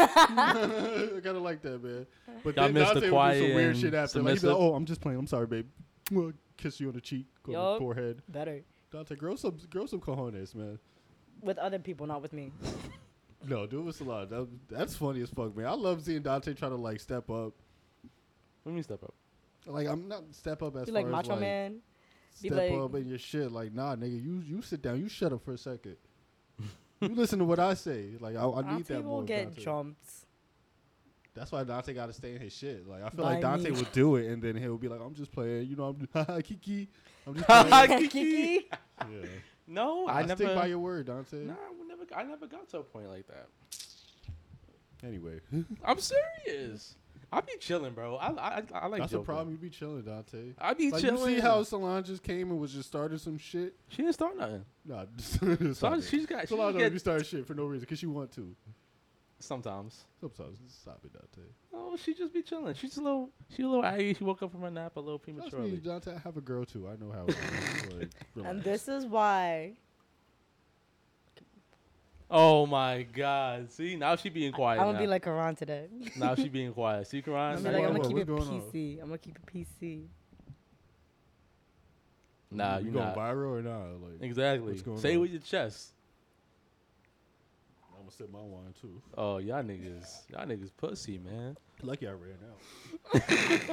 man. I kind of like that, man. But Y'all then missed the Dante would do quiet some weird and shit after. Like, he'd be submissive. like, oh, I'm just playing. I'm sorry, babe. Mwah, kiss you on the cheek, on Yup. the forehead. Better. Dante, grow some, grow some cojones, man. With other people, not with me. No, do it with Solange. That, that's funny as fuck, man. I love seeing Dante try to like step up. What do you mean step up? Like I'm not step up as You far like as Macho like Man? Be step like- up in your shit. Like nah, nigga, you you sit down. You shut up for a second. You listen to what I say. Like I, I need Dante that more. will of get Dante. jumped. That's why Dante got to stay in his shit. Like I feel By like Dante me. would do it, and then he'll be like, "I'm just playing." You know, I'm haha Kiki. I'm just playing. Kiki. yeah. No, I, I, never. stick by your word, Dante. Nah, we never. I never got to a point like that. Anyway, I'm serious. I be chilling, bro. I I, I like. that's the joking. problem. You be chilling, Dante. I be Like chilling. you see how Solange just came and was just starting some shit. she didn't start nothing. Nah, Solange, Solange, she's got. She Solange get, don't be starting shit for no reason because she want to. sometimes. Sometimes stop it, Dante. Oh, she just be chilling. She's a little. She a little aggy. She woke up from her nap a little Trust me, prematurely. Dante. I have a girl too. I know how. It is. Like, And relax. this is why Oh my God! See, now she being quiet. I'm gonna now. be like Karan today. now she being quiet. See, Karan. I'm Nah, gonna be like, I'm what- gonna keep it what's going on? P C. I'm gonna keep it P C. Nah, you you going not. viral or not? Like, Exactly. What's going Say it on? with your chest. I'm gonna sip my wine too. Oh, y'all niggas, y'all niggas pussy, man. Lucky I ran out.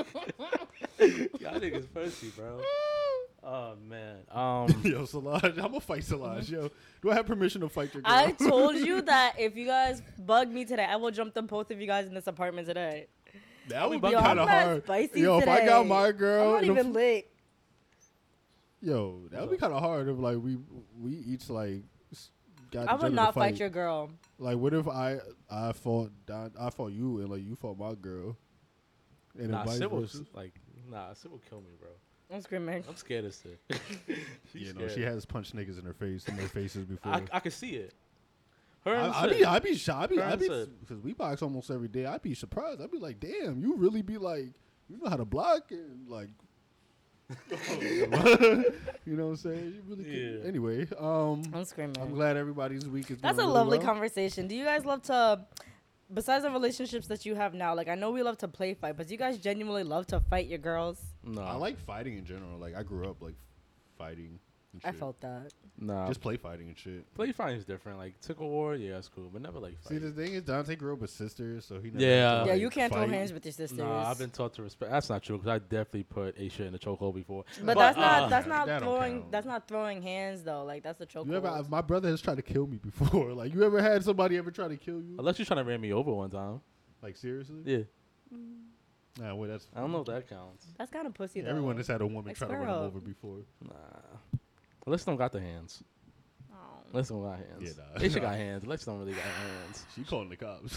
Y'all niggas pussy, bro. Oh man. Um. Yo, Solange, I'm gonna fight Solange. Yo, do I have permission to fight your girl? I told you that if you guys bug me today, I will jump the both of you guys in this apartment today. that would be Yo, I'm kind of not hard. spicy Yo, if I got today. my I'm girl, not in the even lit. Yo, that would be kind of hard if like we we each like s- got. I each would other not to fight. fight your girl. Like, what if I I fought Don, I fought you and like you fought my girl, and Nah, then vice Sid will versa? like. Nah, Sid will kill me, bro. I'm screaming. I'm scared of shit. You know, she has punched niggas in her face, in their faces before. I, I can see it. Her and I, I Sid. be, I be shocked. I be, Her I and be, Sid. because we box almost every day. I'd be surprised. I'd be like, damn, you really be like, you know how to block and like, you know what I'm saying? You really can. Yeah. Anyway, um, I'm screaming. I'm glad everybody's week is. That's a going lovely really well. conversation. Do you guys love to, besides the relationships that you have now, like I know we love to play fight, but do you guys genuinely love to fight your girls? No. I like fighting in general. Like I grew up like fighting. And I shit. felt that. Nah. Just play fighting and shit. Play fighting is different. Like, tickle war, yeah, that's cool. But never, like, See, fight. the thing is, Dante grew up with sisters, so he never Yeah. had to, Yeah, like, you can't throw fight. hands with your sisters. Nah, I've been taught to respect. That's not true, because I definitely put a shit in the chokehold before. But, But, that's not uh, that's not that don't throwing count. that's not throwing hands though. Like that's the choke. You ever? My brother has tried to kill me before. Like, you ever had somebody ever try to kill you? Unless you're trying to ram me over one time. Like, seriously? Yeah. Nah, wait, that's. I don't know if that counts. That's kind of pussy though. Everyone has had a woman Like, try to run square him up. over before. Nah. Unless don't got the hands. Oh. Unless don't got hands. Yeah, nah. They should got hands. Unless don't really got hands. She calling the cops.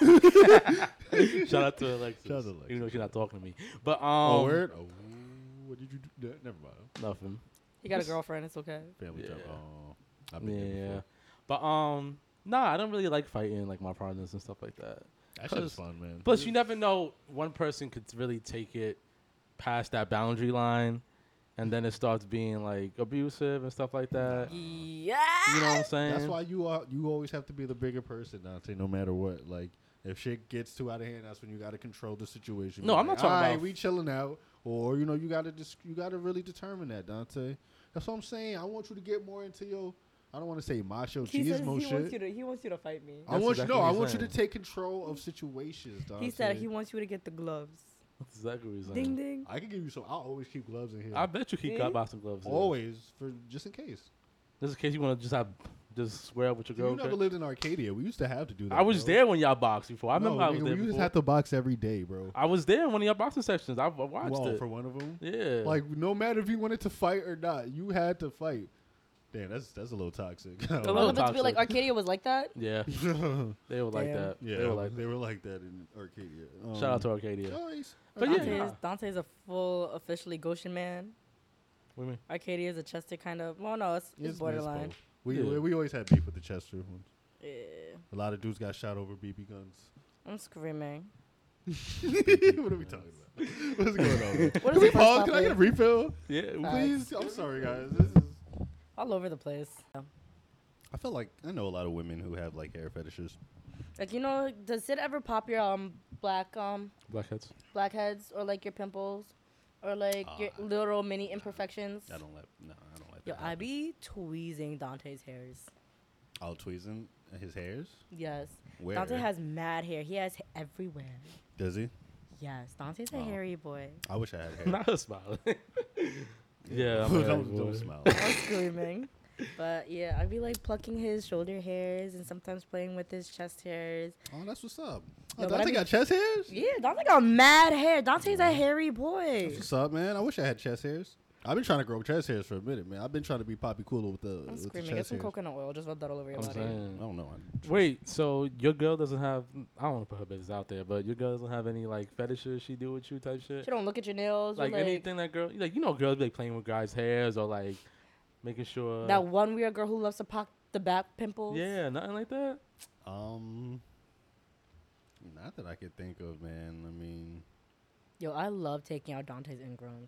Shout out to Alexis. Shout out to Alexis. Even though she's not talking to me. But, um. oh, word? Oh, what did you do? Nah, Never mind. Nothing. He got a girlfriend. It's okay. Family Yeah. time. Oh, I've been Yeah. there before. But, um. Nah, I don't really like fighting, like, my partners and stuff like that. That shit is Plus- fun, man. Plus, you never know. One person could really take it past that boundary line, and then it starts being like abusive and stuff like that. Yeah. You know what I'm saying? That's why you are. You always have to be the bigger person, Dante. No matter what. Like, if shit gets too out of hand, that's when you got to control the situation. No, Be I'm not like, talking "All right, about- we chilling out, or you know, you got to just you got to really determine that, Dante. That's what I'm saying. I want you to get more into your. I don't want to say macho He says chismo he shit. wants you to he wants you to fight me. I That's want you. exactly No, what I he's want you saying. to take control of situations, Dante. He said he wants you to get the gloves. That's exactly what he's saying. Ding ding. I can give you some. I'll always keep gloves in here. I bet you keep See? got boxing gloves. in. always for just in case. Just in case you want to just have just square up with your You girl. never okay? lived in Arcadia. We used to have to do that. I was bro. there when y'all boxed before. I No, remember I was nigga, there we used before. to have to box every day, bro. I was there in one of your boxing sections. I, I watched Well, it. for one of them. Yeah. Like, no matter if you wanted to fight or not, you had to fight. Damn, that's that's a little toxic. It little was about to be like toxic. Arcadia was like that. yeah. They were like Damn. that. yeah, They were like they were like that in Arcadia. Um, Shout out to Arcadia. Nice. But yeah. Dante's, Dante's a full officially Goshen man. What do you mean? Arcadia is a Chester kind of. Well, no, it's, it's It's borderline. both. We, Yeah. we we always had beef with the Chester ones. Yeah. A lot of dudes got shot over B B guns. I'm screaming. What are we talking about? What's going on? Man? What Can is we the first pause? Can I topic? get a refill? Yeah. Please. I'm sorry, guys. This is. All over the place. I feel like I know a lot of women who have like hair fetishes. Like you know, does it ever pop your um black um Blackheads. blackheads or like your pimples or like your Uh, little mini imperfections? I don't let. No, I don't let. Yo, that I happen. be tweezing Dante's hairs. Oh, tweezing his hairs. Yes. Where? Dante has mad hair. He has ha- everywhere. Does he? Yes, Dante's a Oh. hairy boy. I wish I had hair. Not a smile. yeah. I'm don't, a hairy boy. don't smile. I'm screaming. But yeah, I'd be like plucking his shoulder hairs and sometimes playing with his chest hairs. Oh, that's what's up. Oh, No, but I Dante be- got chest hairs? Yeah, Dante got mad hair. Dante's a hairy boy. That's what's up, man. I wish I had chest hairs. I've been trying to grow chest hairs for a minute, man. I've been trying to be Poppy Cooler with the, I'm with the screaming. Get chest some hairs. coconut oil. Just rub that all over your I'm body. saying. I don't know. I- Wait, so your girl doesn't have? I don't want to put her business out there, but your girl doesn't have any like fetishes she do with you type shit. She don't look at your nails. Like or, like anything that girl, like you know, girls be like playing with guys' hairs or like making sure. that one weird girl who loves to pop the back pimples. Yeah, nothing like that. Um, not that I could think of, man. I mean, Yo, I love taking out Dante's ingrowns.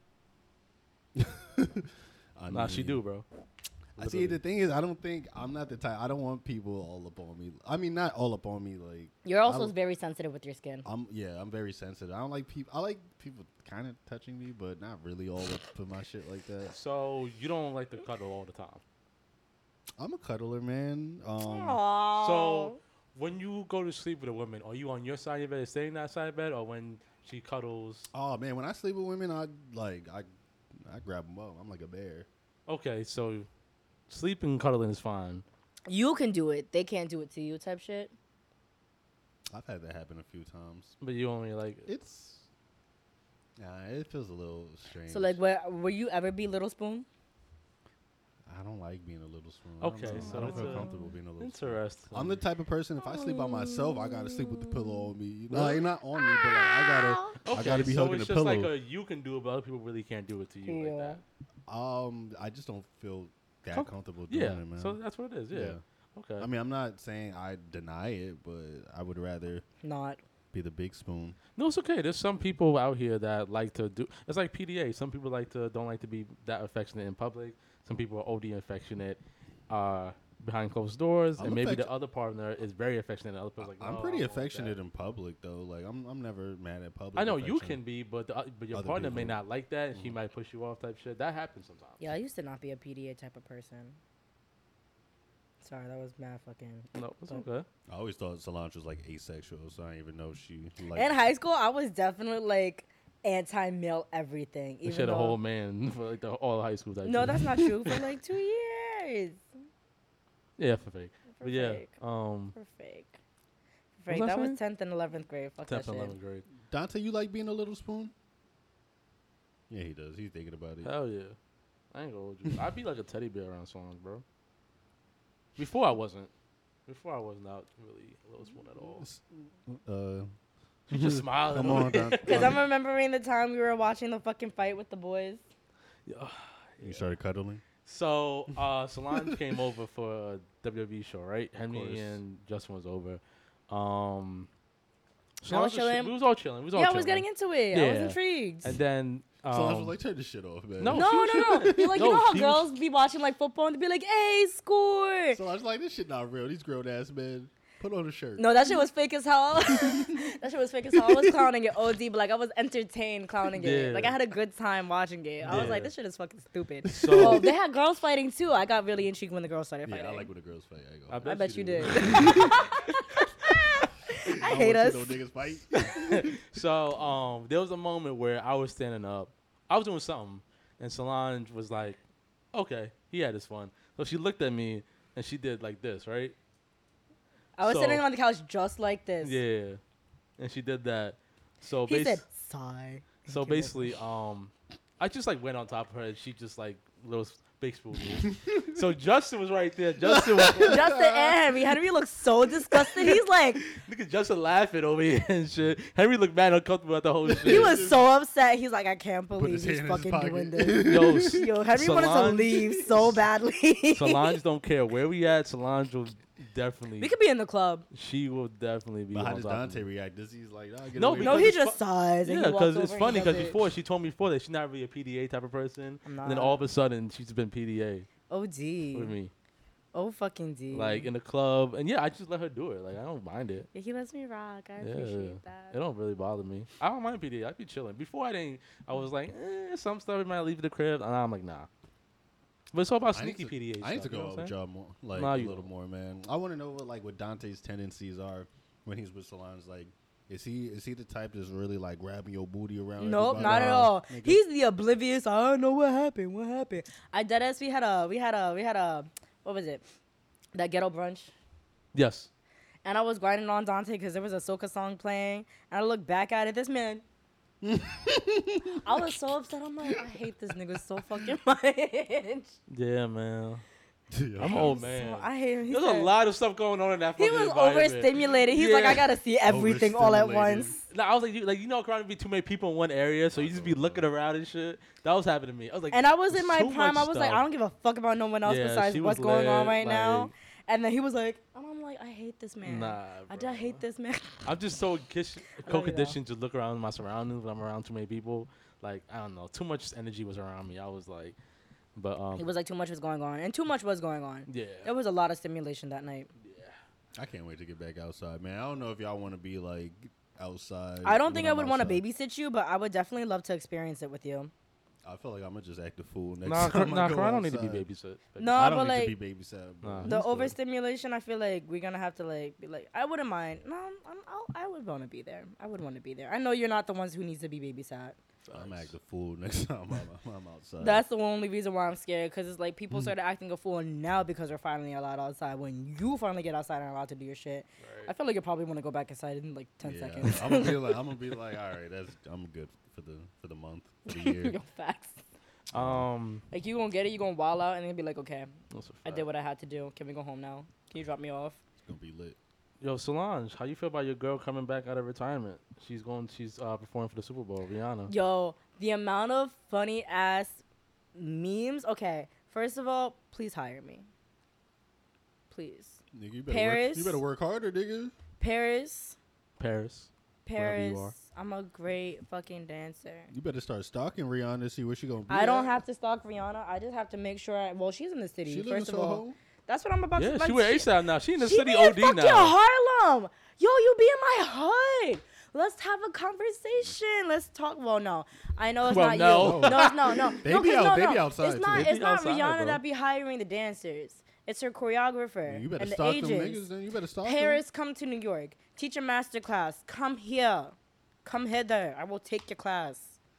I Nah, she mean- do, bro. I see. The thing is, I don't think I'm not the type. I don't want people all up on me. I mean, not all up on me. Like You're also I'm- very sensitive with your skin. I'm. Yeah, I'm very sensitive. I don't like people. I like people kind of touching me, but not really all up for my shit like that. So you don't like to cuddle all the time. I'm a cuddler, man. Um, Aww. So when you go to sleep with a woman, are you on your side of your bed, staying that side of bed, or when she cuddles? oh man, when I sleep with women, I like I, I grab them up. I'm like a bear. Okay, so sleeping and cuddling is fine. you can do it. They can't do it to you type shit. I've had that happen a few times. But you only like It's, nah, it feels a little strange. So like, where, will you ever be Little Spoon? I don't like being a little spoon. I don't Okay, know. so I don't it's feel a- comfortable being a little spoon. Interesting. I'm the type of person, if I sleep by myself, I gotta sleep with the pillow on me. You know, like, not on me, but like, I gotta, I gotta be so hugging it's the just pillow. like a you can do it, but other people really can't do it to you like Yeah. that. um, I just don't feel that Com- comfortable doing Yeah, it, man. so that's what it is. Yeah. Okay. I mean, I'm not saying I deny it, but I would rather Not. be the big spoon. No, it's okay. There's some people out here that like to do. It's like P D A. Some people like to don't like to be that affectionate in public. Some people are O D affectionate uh, behind closed doors, I'm and maybe affec- the other partner is very affectionate. And the other person's like, I'm no, pretty I don't like affectionate that." in public, though. Like, I'm, I'm never mad at public. I know you affection. can be, but the, uh, but your Other partner may people. not like that. And She Mhm. might push you off, type shit. That happens sometimes. Yeah, I used to not be a P D A type of person. Sorry, that was mad fucking. No, it's But- okay. I always thought Solange was like asexual, so I didn't even know she like. In high school, I was definitely like anti-male everything. You Even should a though, whole man for like the all high school type. no, shit. that's not true. For like two years. Yeah, for fake. For But yeah, fake. um, For fake. What For fake. was I That saying? was tenth and eleventh grade. Fuck tenth that and shit. eleventh grade. Dante, you like being a little spoon? Yeah, he does. He's thinking about it. Hell yeah. I ain't gonna hold you. I'd be like a teddy bear around songs, bro. Before I wasn't. Before I was not really a little spoon at all. Uh, She just smiled. come on, Dante. Because I'm remembering the time we were watching the fucking fight with the boys. You started cuddling. So uh, Solange came over for a W W E show, right? Henry course. and Justin was over. Um, Y'all was Solange chilling? We was all chilling. We was all Yeah, I chilling. was getting into it. I was Yeah. intrigued. And then um, Solange was like, "Turn this shit off, man." no, no, she was no, no. chilling. You're like, No, you know how she was- girls be watching like football and they be like, hey, score. Solange was like, "This shit not real. These grown ass men. Put on a shirt." No, that shit was fake as hell. That shit was fake as hell. I was clowning it O D, but like I was entertained clowning it. Yeah. Like I had a good time watching it. I was like, Yeah. this shit is fucking stupid. So- So they had girls fighting too. I got really intrigued when the girls started Yeah, fighting. I like when the girls fight. I, go. I I bet bet you you do. did. I hate don't us. want to see no niggas fight. So um, there was a moment where I was standing up. I was doing something, and Solange was like, "Okay, he had his fun." So she looked at me, and she did like this, right? I was So- sitting on the couch just like this. Yeah, and she did that. So He basi- said, sigh. So basically, um, I just like went on top of her, and she just like little s- big spoon me. So Justin was right there. Justin was Justin and Henry. Henry looked so disgusted. He's like, look at Justin laughing over here and shit. Henry looked mad uncomfortable at the whole shit. he was so upset. He's like, I can't believe his he's hand in his fucking doing pocket. this. Yo, s- Yo, Henry wanted to Solange- leave so badly. Solange don't care where we at. Solange will definitely. We could be in the club. She will definitely be. But how on does top of Dante me. react? Does he's like, oh, get No, away because No, from he it's just fu- sighs. And Yeah, he walks because it's over and funny he because does it. before she told me before that she's not really a P D A type of person, I'm and then not. all of a sudden she's been P D A O D. with me, Oh, fucking D. like in the club, and yeah, I just let her do it. Like I don't mind it. Yeah, he lets me rock. I Yeah, appreciate that. it don't really bother me. I don't mind P D A. I'd be chilling. Before I didn't. I was like, eh, some stuff we might leave at the crib, and I'm like, nah. But it's all about I need sneaky to- P D A. I need to stuff, you go know out what with I'm y'all more, like Nah, a you little don't. more, man. I want to know what like what Dante's tendencies are when he's with Solange. Like, is he is he the type that's really like grabbing your booty around? Nope, everybody? not at Nah. all. Nigga. He's the oblivious. I don't know what happened. What happened? I dead ass. We had a. We had a. We had a. What was it? That ghetto brunch. Yes. And I was grinding on Dante because there was a soca song playing. And I looked back at it. This man. I was so upset. I'm like, I hate this nigga so fucking much. Yeah, man. Yeah. I'm an old So, man. I hate him. He, There's said- a lot of stuff going on in that. he fucking was environment. overstimulated. He's like, Yeah. I gotta see everything all at Overstimulated. once. No, I was like, you, like you know, trying to be too many people in one area, so you just be looking around and shit. That was happening to me. I was like, And I was in my too prime. much I was like, stuff. I don't give a fuck about no one else Yeah, besides she what's was going on lit, right now. like- And then he was like, and I'm like, I hate this man. Nah, I bro. just hate this man. I'm just so kish- though. co-conditioned to look around my surroundings when I'm around too many people. Like I don't know, too much energy was around me. I was like, but um, He was like, too much was going on. And too much was going on. yeah, There was a lot of stimulation that night. I can't wait to get back outside, man. I don't know if y'all want to be like outside. I don't think when I I'm would want to outside. babysit you, but I would definitely love to experience it with you. I feel like I'm gonna just act a fool next nah, time Cor- I nah, go Cor- I don't need to be outside. babysit. No, I but don't need like to be babysat. bro. Nah. the That's good. overstimulation, I feel like we're gonna have to like be like, I wouldn't mind. No, I'm, I'll, I would want to be there. I would want to be there. I know you're not the ones who needs to be babysat. I'm act a fool next time I'm, I'm outside. That's the only reason why I'm scared, because it's like people Hmm. started acting a fool now because we're finally allowed outside. When you finally get outside and are allowed to do your shit, I feel like you probably want to go back inside in like ten yeah, seconds. I'm gonna be like, I'm gonna be like, all right, that's I'm good for the for the month, for the year. Yo, facts. Um, Like you gonna get it, you gonna wild out, and then be like, okay, that's a I fact. did what I had to do. Can we go home now? Can you drop me off? It's gonna be lit. Yo, Solange, how you feel about your girl coming back out of retirement? She's going. She's uh, performing for the Super Bowl. Rihanna. Yo, the amount of funny ass memes. Okay, first of all, please hire me. Please, Nigga, you better Paris. Work, you better work harder, nigga. Paris, Paris. Wherever Paris. you are. I'm a great fucking dancer. You better start stalking Rihanna to see where she gonna be. I don't at. have to stalk Rihanna. I just have to make sure. I, well, she's in the city. She live first in of all, Soho. that's what I'm about Yeah, to. she like, with ASAP now. She in the she city be O in D fucking now. Harlem. Yo, you be in my hood. Let's have a conversation. Let's talk. Well, no, I know it's Well, not no. you. No, it's no, no. They no, be 'cause out- no, they no. be outside, It's too. not. They It's be not outside, Rihanna bro. that be hiring the dancers. It's her choreographer You better and the stalk them agents. niggas. Then you better stalk Paris, come to New York. Teach a master class. Come here. Come hither. I will take your class.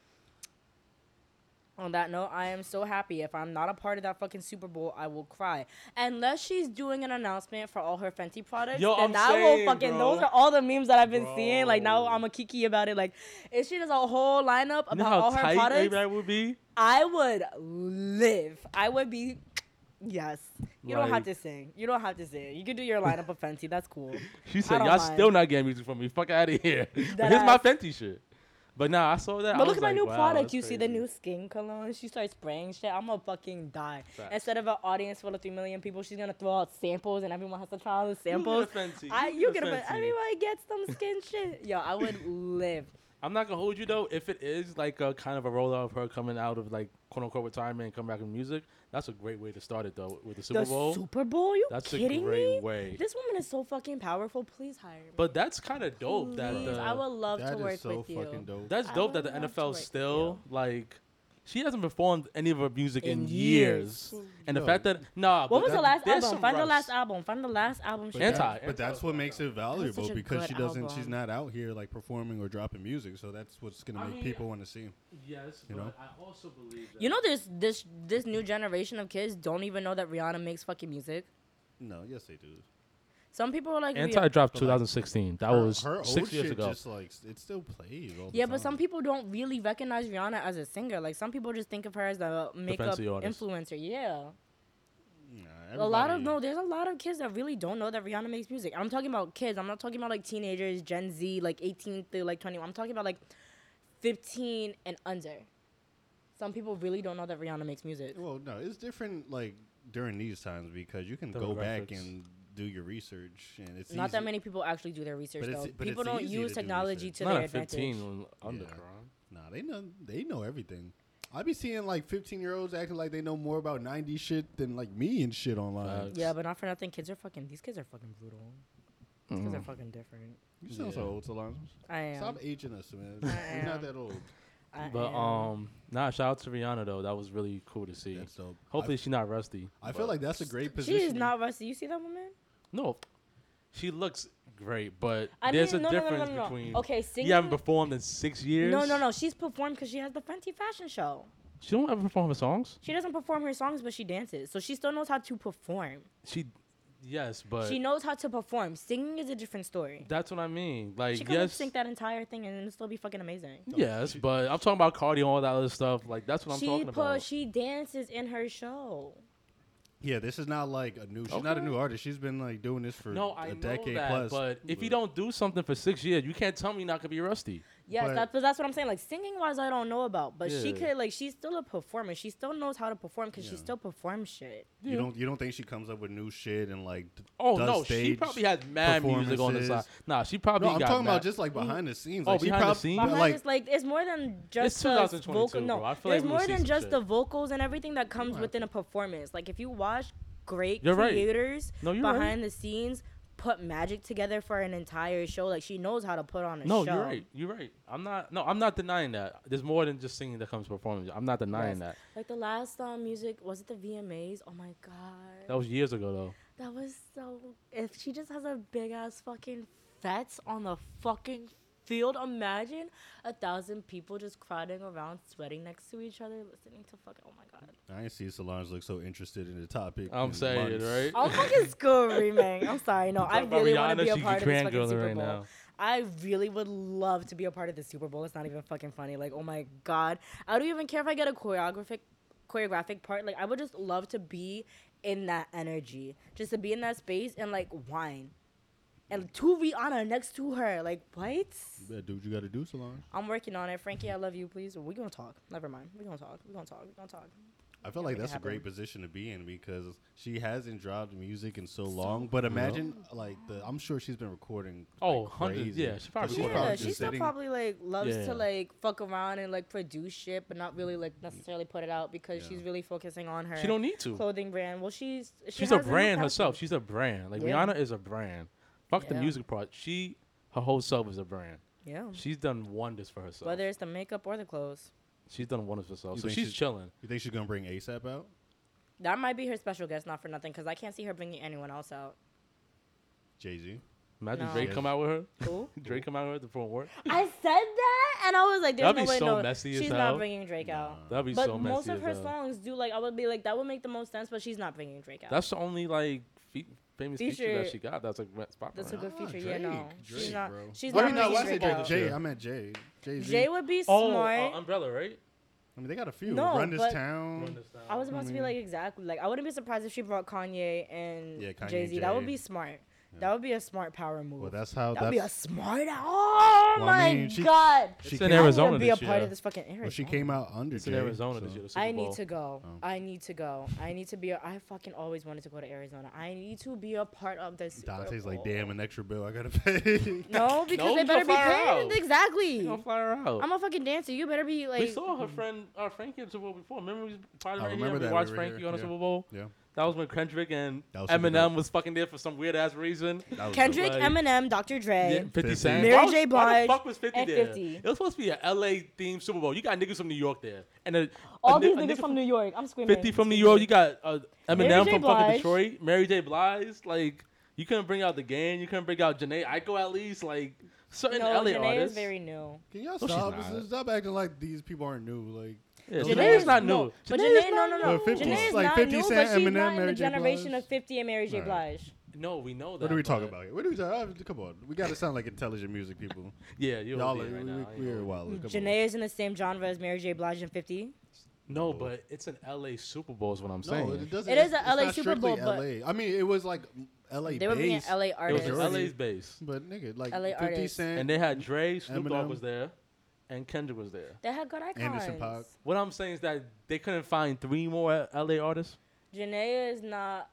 On that note, I am so happy. If I'm not a part of that fucking Super Bowl, I will cry. Unless she's doing an announcement for all her Fenty products, Yo, then I'm that saying, will fucking. bro. Those are all the memes that I've been seeing. Like now, Bro. I'm a kiki about it. Like if she does a whole lineup You know about how all her tight products, that would be? I would live. I would be. Yes. You don't have Like- to sing. You don't have to sing. You can do your lineup of Fenty. That's cool. She said, don't y'all mind. still not getting music from me. Fuck out of here. But That here's my ass. Fenty shit. But nah, I saw that. I But look was at my like, new wow, product. that's You see the crazy. new skin cologne. She starts spraying shit. I'm gonna fucking die. Facts. Instead of an audience full of three million people, she's gonna throw out samples and everyone has to try all the samples. You get a Fenty. I, You you get get a a Fenty. everybody gets some skin shit. Yo, I would live. I'm not gonna hold you though. If it is like a kind of a rollout of her coming out of like quote unquote retirement and come back with music, that's a great way to start it though with the Super the Bowl. Super Bowl? You That's a kidding great me? way. This woman is so fucking powerful. Please hire me. But that's kind of dope. That Please, the, I would love That to is work so with you. fucking dope. that's I dope would that the love to N F L work with still like. She hasn't performed any of her music in, In years. years. and the Yo. fact that nah. What but was the that- last there's album? some Find the rust. last album. Find the last album. But she Anti. that- did. But that's what makes it valuable such a because good she doesn't. She's album. not out here like performing or dropping music. So that's what's gonna I make mean, people want to see. Yes, You but know? I also believe that. You know, this this this new generation of kids don't even know that Rihanna makes fucking music. No, yes they do. Some people are like, Anti Rih- dropped But, like, twenty sixteen. That her, was her old six years shit ago. Just like it still plays. All the yeah, but time. some people don't really recognize Rihanna as a singer. Like some people just think of her as a makeup fancy artist. influencer. Yeah, Nah, a lot of everybody- no, there's a lot of kids that really don't know that Rihanna makes music. I'm talking about kids. I'm not talking about like teenagers, Gen Z, like eighteen to like twenty. I'm talking about like fifteen and under. Some people really don't know that Rihanna makes music. Well, no, it's different like during these times because you can go back Demographics. and do your research and it's Not easy. that many people actually do their research But it's- though. but People it's don't easy use to do technology research. to Not their at fifteen advantage. when under Yeah. Quran. Nah, they know they know everything. I be seeing like fifteen year olds acting like they know more about nineties shit than like me and shit online. Facts. Yeah, but not for nothing. Kids are fucking. These kids are fucking brutal. These kids are Mhm. fucking different. You sound so Yeah. old, Solange. I am. Stop aging us, man. I We're not am. that old. I But am. um, nah. Shout out to Rihanna though. That was really cool to see. That's dope. Hopefully she's not rusty. I, I but- feel like that's a great she position. is not rusty. You see that woman? no. She looks great, but I there's mean, a no, no, no, no, difference no, no. between. Okay, singing. You haven't performed in six years. No, no, no. She's performed because she has the Fenty fashion show. She don't ever perform her songs. She doesn't perform her songs, but she dances. So she still knows how to perform. She, yes, but she knows how to perform. Singing is a different story. that's what I mean. Like She could yes, sync that entire thing and it'll still be fucking amazing. yes, but I'm talking about cardio and all that other stuff. Like that's what I'm she talking put, about. she dances in her show. Yeah, this is not like a new. She's not a Okay. new artist. She's been like doing this for No, a I know decade that, plus. but if you don't do something for six years, you can't tell me you're not gonna be rusty. Yes, But- that's but that's what I'm saying. Like singing wise, I don't know about, but she Yeah. could like she's still a performer. She still knows how to perform because she Yeah. still performs shit. you don't you don't think she comes up with new shit and like d- Oh does no, she stage probably has mad music on the side. performances? Nah, she probably No, I'm got talking mad. about just like behind the scenes. Oh, Like she behind the prob- scenes? but, Behind like it's like it's more than just the twenty twenty-two, vocal. No, bro. I feel there's like we'll more see than some just shit. the vocals and everything that comes have within a performance. Like if you watch great You're right. creators No, you're right. behind the scenes put magic together for an entire show, like she knows how to put on a No, show. you're right. You're right. I'm not. No, I'm not denying that. There's more than just singing that comes with performance. I'm not denying Yes. that. Like the last um, music was it the V M As? Oh my god. That was years ago though. That was so. If she just has a big ass fucking fets on the fucking field, imagine a thousand people just crowding around, sweating next to each other, listening to fucking. Oh my god. I ain't see Solange look so interested in the topic. I'm in saying, months. right? I'm fucking screaming. I'm sorry. No, I Talk about really want Rihanna, to be a she part of this fucking fangirling Super right Bowl. now. I really would love to be a part of the Super Bowl. It's not even fucking funny. Like, oh my god, I don't even care if I get a choreographic choreographic part. Like I would just love to be in that energy, just to be in that space and like whine, and to Rihanna next to her. Like what? You better do what you gotta do, Solange. I'm working on it, Frankie. I love you. Please, we gonna talk. Never mind. We gonna talk. We gonna talk. We gonna talk. I feel Yeah, like make it that's a great happen. position to be in because she hasn't dropped music in so long. But imagine, like, the I'm sure she's been recording. Oh, like, hundreds, crazy. yeah, she probably But She's Yeah, probably she just still sitting- probably like loves Yeah. to like fuck around and like produce shit, but not really like necessarily put it out because Yeah. she's really focusing on her She don't need to. clothing brand. Well, she's she She's a has enough brand passion. herself. She's a brand. Like Yeah. Rihanna is a brand. Fuck the Yeah. music part. She, her whole self is a brand. Yeah. She's done wonders for herself. Whether it's the makeup or the clothes, She's done wonders for herself. You So think she's she's- chilling. You think she's gonna bring ASAP out? that might be her special guest. Not for nothing, because I can't see her bringing anyone else out. Jay Z. Imagine No. Drake come out with her. Who? Drake come out with her to perform work. I said that, and I was like, "There's That'd no be way, so no, messy as she's hell. not bringing Drake out." That'd be But so messy most of as her hell. songs do like I would be like that would make the most sense, but she's not bringing Drake out. That's the only like fe- famous feature, Feature- that she got. That's like that's popular. That's a good Ah, feature. Yeah, no, Drake, she's Drake, not. bro. She's I not mean, no, bringing I said Drake Jay. out. Jay. I meant Jay. Jay Z. Jay would be Oh, smart. uh, Umbrella, right? I mean, they got a few. No, Run this but- town. I was about to be like exactly like I wouldn't be surprised if she brought Kanye and Yeah, Kanye, Jay Z. That would Jay. be smart. That would be a smart power move. Well, that's how. That would be a That's smart. Oh Well, I my mean, she- god! she It's in came- I Arizona need to be this a part year. of this fucking Arizona. well, she came out under It's Jay. in Arizona so. this year. The Super I need Bowl. to go. Oh. I need to go. I need to be. A, I fucking always wanted to go to Arizona. I need to be a part of this. Super Dante's like, Bowl. damn, an extra bill I gotta pay. No, because No, they you better gonna be fly her paying. out. Exactly. You gonna fly her out. I'm a fucking dancer. You better be like. we saw her friend, our Frankie at the Super Bowl before. Remember we was probably I right remember here. that. We We watched were Frankie here, on the yeah. Super Bowl. Yeah. That was when Kendrick and That was super Eminem dope. was fucking there for some weird ass reason. That was Kendrick, Like- Eminem, Doctor Dre. Yeah, fifty fifty. Cent. Mary Why was- J. Why Blige, the fuck was fifty and there? fifty. It was supposed to be an L A themed Super Bowl. You got niggas from New York there, and a, All a, these ni- a niggas nigga from New York. I'm screaming. fifty from I'm New screaming. York. You got uh, Mary Eminem J. from fucking Blige. Detroit. Mary J. Blige. Like you couldn't bring out the gang. You couldn't bring out Janae Aiko at least. Like certain No, L A Janae artists. is very new. Can y'all she's stop? not. Stop acting like these people aren't new. Like, yeah, Janae Janae is is- not no, new. But Janae Janae, is no, not no, new. no. But fifty Janae is like not fifty new, Cent, but she's Eminem, not in Mary the J. generation Blige. of fifty and Mary J. Right. Blige. No, we know that. What are we but- talking about here? What are we talking about? Come on. We got to sound like intelligent music people. Yeah, you're Y'all Y'all are, right we, now. we, we're wild. Come Janae is in the same genre as Mary J. Blige and fifty. No, but it's an L A Super Bowl is what I'm on. saying. No, it doesn't. It is it's- a it's L A not Super Bowl, strictly but- L A. I mean, it was like L A They were bringing based, L A It was artists. Majority. L A's base. but nigga, like L A fifty artists. Cent And they had Dre, Snoop Dogg Eminem. was there, and Kendrick was there. They had good icons. Anderson .Paak. What I'm saying is that they couldn't find three more L A artists. Janae is not.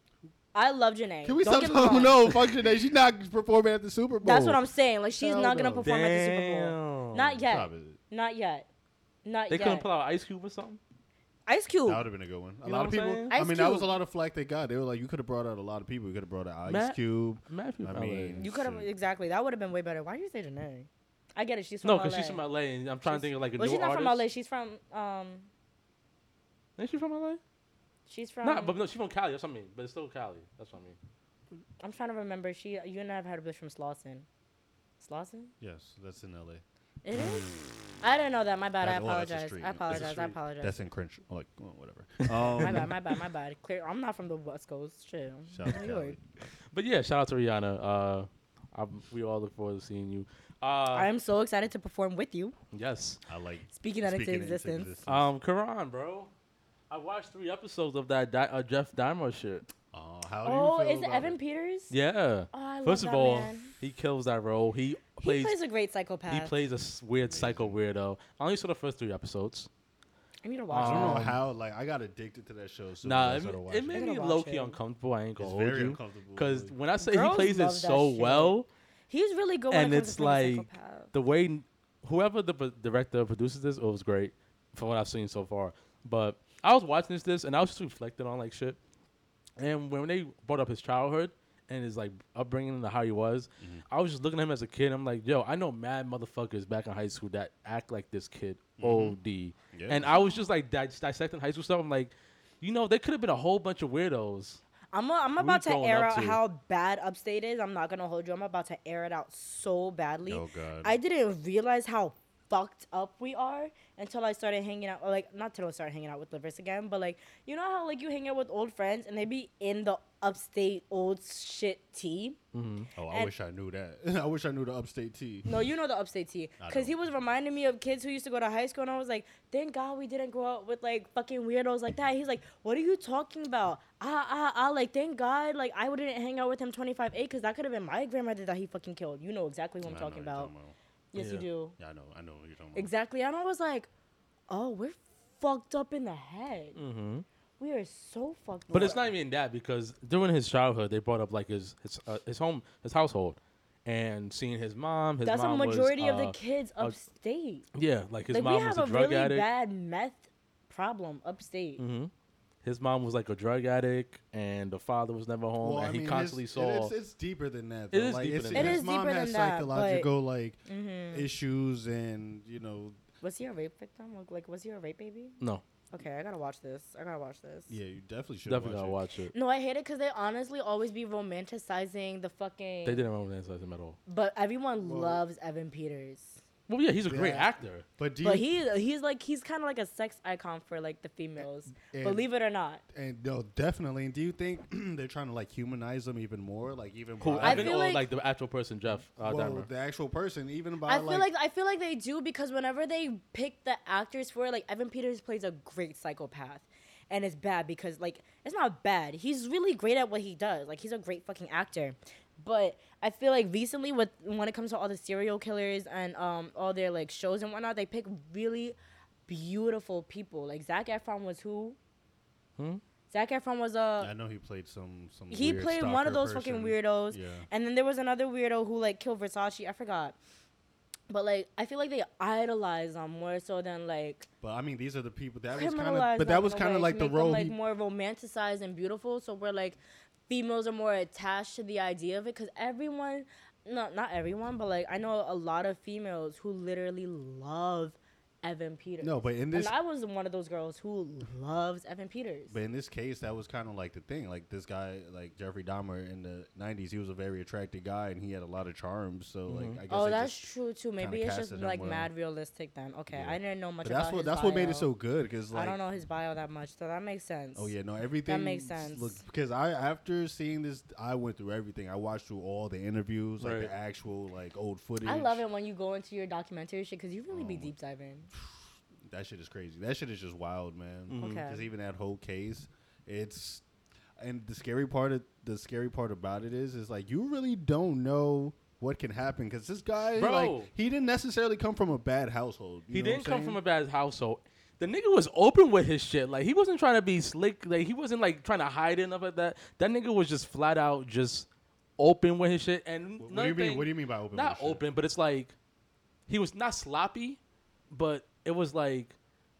I love Janae. Can we Don't stop get me talking? wrong. No, fuck Janae. She's not performing at the Super Bowl. That's what I'm saying. Like she's Hell not gonna no. perform at the Super Bowl. Damn. Not yet. Stop it. Not yet. Not They yet. couldn't pull out Ice Cube or something. Ice Cube. That would have been a good one. A You know lot of what I'm people. saying? I Ice mean, that was a Cube. lot of flack they got. They were like, you could have brought out a lot of people. You could have brought out Ice Matt- Cube. Matthew I from L A. mean, You could have shit. exactly. That would have been way better. Why do you say Janae? I get it. She's from No, L A. because she's from L A, and I'm trying to think of like a Well, new she's not artist. from L A. She's from um. Ain't she from L A? She's from. Nah, but no, she's from Cali. That's what I mean. But it's still Cali. That's what I mean. I'm trying to remember. She. You and I have had a bitch from Slauson. Slauson? Yes, that's in L A. It is. I didn't know that. My bad. I That- well, that's a apologize. street. I It's a apologize. I street. apologize. That's in Crenshaw. Like, well, whatever. Um, my bad. My bad. My bad. Clear. I'm not from the West Coast. Shit. I'm Shout out from to New York. Cali. But yeah, shout out to Rihanna. Uh, I'm, we all look forward to seeing you. Uh, I am so excited to perform with you. yes. I like Speaking that into speaking existence. Um, Karan, bro. I watched three episodes of that Di- uh, Jeff Dahmer shit. Oh, how do Oh, you feel is it about Evan it? Peters? Yeah. Oh, I First love of that all, man. he kills that role. He He plays. plays a great psychopath. He plays a s- weird psycho weirdo. I only saw the first three episodes. I need to I watch don't know Um, how. Like, I got addicted to that show. So Nah, I it, started ma- watching it made I me gotta watch low key it. uncomfortable. I ain't gonna It's hold very you. uncomfortable. Because like- when I say Girls he plays it love that so shit. well, He's really good when and it comes it's to playing a like psychopath. the way n- whoever the pro- director produces this, it was great from what I've seen so far. But I was watching this, this and I was just reflecting on like shit. And when they brought up his childhood and his like upbringing and how he was, Mm-hmm. I was just looking at him as a kid. I'm like, yo, I know mad motherfuckers back in high school that act like this kid, Mm-hmm. O D. Yeah. And I was just like dis- dissecting high school stuff. I'm like, you know, there could have been a whole bunch of weirdos. I'm, a, I'm we about to growing air up out to? how bad Upstate is. I'm not gonna hold you. I'm about to air it out so badly. Oh God. I didn't realize how fucked up we are until I started hanging out, or like not till I started hanging out with Livers again, but like you know how like you hang out with old friends and they be in the upstate old shit tea. Mm-hmm. Oh, I And- wish I knew that. I wish I knew the upstate tea. No, you know the upstate tea, I because he don't. was reminding me of kids who used to go to high school, and I was like, thank God we didn't grow up with like fucking weirdos like that. He's like, what are you talking about? Ah ah ah, like thank God, like I wouldn't hang out with him twenty-five eight, because that could have been my grandmother that he fucking killed. You know exactly who I'm I know talking what you're about. Yes, you Yeah. do. Yeah, I know. I know what you're talking about. Exactly. And I was like, oh, we're fucked up in the head. Mm-hmm. We are so fucked up. But it's not even that, because during his childhood, they brought up like his his uh, his home his household, and seeing his mom. His That's a mom majority was, of the uh, kids uh, upstate. Yeah, like his Like we mom have was a a drug really addict. bad meth problem upstate. Mm-hmm. His mom was like a drug addict, and the father was never home, Well, and I he mean, constantly it's, saw. It's, it's deeper than that. It Though. is like, deeper it's, than It that. his is mom deeper has than that, but- psychological like Mm-hmm. issues, and you know, Was he a rape victim? Like, like, was he a rape baby? no, Okay, I gotta watch this. I gotta watch this. yeah, you definitely should definitely watch gotta it. watch it. No, I hate it because they honestly always be romanticizing the fucking. They didn't romanticize him at all. But everyone Well- loves Evan Peters. Well, yeah, he's a great Yeah. actor. But do you? But he he's like he's kind of like a sex icon for like the females. and, Believe it or not. and no, definitely. And do you think they're trying to like humanize him even more? Like even Who, by, I Evan feel or like- like, the actual person, Jeff uh, well, Dahmer? the actual person, even by I feel like, like I feel like they do because whenever they pick the actors for it, like Evan Peters plays a great psychopath. And it's bad because like it's not bad. He's really great at what he does. Like he's a great fucking actor. But I feel like recently with when it comes to all the serial killers and um all their like shows and whatnot, they pick really beautiful people. Like Zac Efron was who? Hmm? Zac Efron was a I know he played some some. he weird played one of stalker those person. fucking weirdos. Yeah. And then there was another weirdo who like killed Versace. I forgot. But like I feel like they idolize them more so than like But I mean, these are the people that was kind criminalize of. But them that was in a kind of way like to the make them, role. like he, more romanticized and beautiful. So we're like females are more attached to the idea of it because everyone, not not everyone, but like I know a lot of females who literally love Evan Peters. no, but in this and I was one of those girls who loves Evan Peters. But in this case, that was kind of like the thing. Like this guy, like Jeffrey Dahmer in the nineties, he was a very attractive guy and he had a lot of charms. So like, I guess Oh, they that's just, true too. Maybe kinda it's just casted him like well. mad realistic then. Okay, Yeah. I didn't know much But about that's what his that's what made bio. it so good because like I don't know his bio that much, so that makes sense. oh yeah no everything makes sense. Look, because I after seeing this, I went through everything. I watched through all the interviews, like Right. the actual like old footage. I love it when you go into your documentary shit because you really be Oh my- deep diving. That shit is crazy. That shit is just wild, man. Mhm. Okay. Because even that whole case, it's and the scary part of the scary part about it is is like you really don't know what can happen because this guy Bro. like he didn't necessarily come from a bad household. You He know didn't what I'm come saying? from a bad household. The nigga was open with his shit. Like he wasn't trying to be slick. Like he wasn't like trying to hide it and stuff like that. That nigga was just flat out just open with his shit. And What do you another mean? thing- What do you mean by open? Not with shit? open, but it's like he was not sloppy, but it was like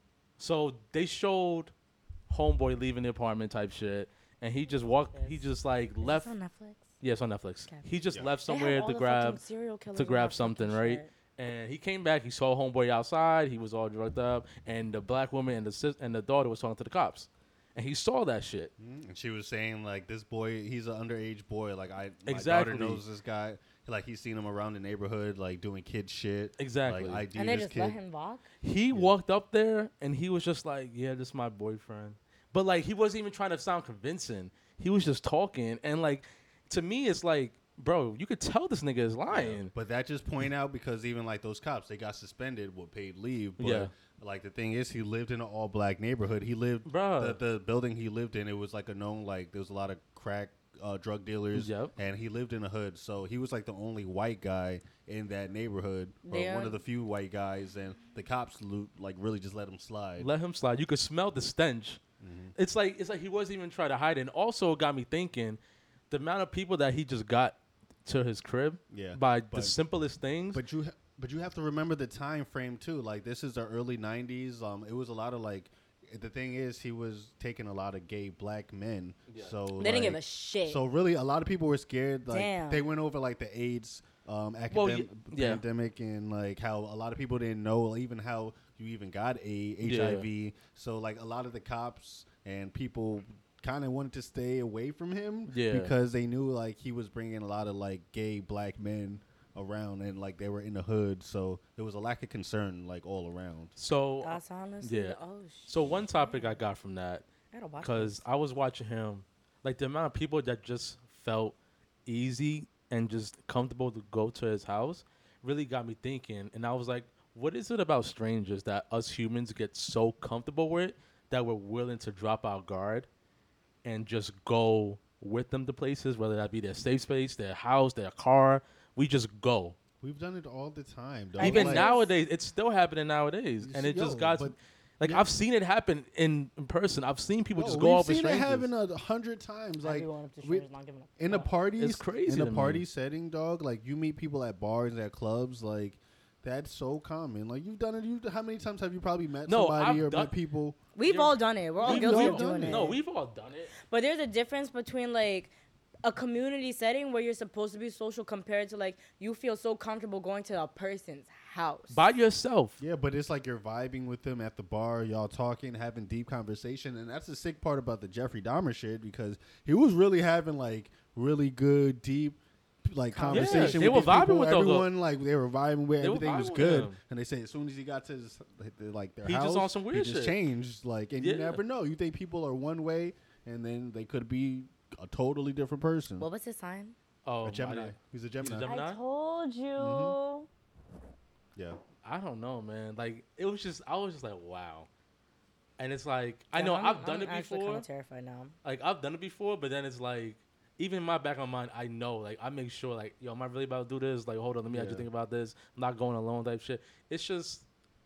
so they showed homeboy leaving the apartment type shit, and he just walked. He just like Is left. this on Netflix? Yeah, it's on Netflix. Okay. He just Yeah. left They have somewhere all to the grab fucking serial killers to in grab that something, fucking right? shit. And he came back. He saw homeboy outside. He was all drugged up, and the black woman and the sis- and the daughter was talking to the cops, and he saw that shit. Mhm. And she was saying like this boy, he's an underage boy. Like I, my Exactly. daughter knows this guy. Like he's seen him around the neighborhood, like doing kid shit. Exactly. Like I D And they this just kid. let him walk. He walked up there, and he was just like, "Yeah, this is my boyfriend," but like he wasn't even trying to sound convincing. He was just talking, and like to me, it's like, bro, you could tell this nigga is lying. But that just point out because even like those cops, they got suspended with paid leave. But Yeah. like the thing is, he lived in an all black neighborhood. He lived Bruh. the, the building he lived in. It was like a known like there was a lot of crack uh, drug dealers. Yep. And he lived in a hood, so he was like the only white guy in that neighborhood, or Yeah. one of the few white guys. And the cops lo- like really just let him slide. Let him slide. You could smell the stench. It's like it's like he wasn't even trying to hide it. And also it got me thinking, the amount of people that he just got to his crib Yeah, by the but- simplest things. But you, ha- but you have to remember the time frame too. Like this is the early nineties. Um, it was a lot of like. The thing is, he was taking a lot of gay black men. Yeah. So They didn't give like- a shit. So really, a lot of people were scared. Like Damn. they went over like the AIDS um, academ- Well, y- yeah. pandemic and like how a lot of people didn't know even how you even got a H I V. So like a lot of the cops and people kind of wanted to stay away from him Yeah. because they knew like he was bringing a lot of like gay black men around, and like they were in the hood, so there was a lack of concern like all around. So That's honestly. yeah. Oh, So one topic I got from that, I gotta watch because I was watching him, like the amount of people that just felt easy and just comfortable to go to his house really got me thinking. And I was like, what is it about strangers that us humans get so comfortable with that we're willing to drop our guard and just go with them to places, whether that be their safe space, their house, their car. We just go. We've done it all the time. Dog. Even Like, nowadays, it's still happening nowadays, and it Yo, just got but- like yeah. I've seen it happen in, in person. I've seen people Yo, just go we've off with seen it strangers. happen a hundred times. Like Everyone up to we- strangers not giving a in the fuck. parties, It's crazy in to the me. party setting, dog. Like you meet people at bars, at clubs, like. That's so common. Like you've done it. You how many times have you probably met No, somebody I've or done- met people? We've You're- all done it. We're all We've guilty all of done doing it. it. No, we've all done it. But there's a difference between like a community setting where you're supposed to be social compared to like you feel so comfortable going to a person's house. By yourself. Yeah, but it's like you're vibing with them at the bar, y'all talking, having deep conversation, and that's the sick part about the Jeffrey Dahmer shit because he was really having like really good, deep, like conversation. they with were these vibing people. with those- Everyone like they were vibing with They were everything was vibing with good, him. and they say as soon as he got to his, like their He house, just on some weird he just shit. changed. Like, and you Yeah. never know. You think people are one way, and then they could be a totally different person. What was his sign? Oh, a I Gemini. didn't- He's a Gemini. Gemini? I told you. Mhm. Yeah. I don't know, man. Like it was just, I was just like, wow. And it's like, I Yeah, know I'm- I've done I'm it actually before. kind of terrified now. Like I've done it before, but then it's like, even in my back of my mind, I know, like I make sure, like, yo, am I really about to do this? Like, hold on, let me actually Yeah. think about this. I'm not going alone, type shit. It's just,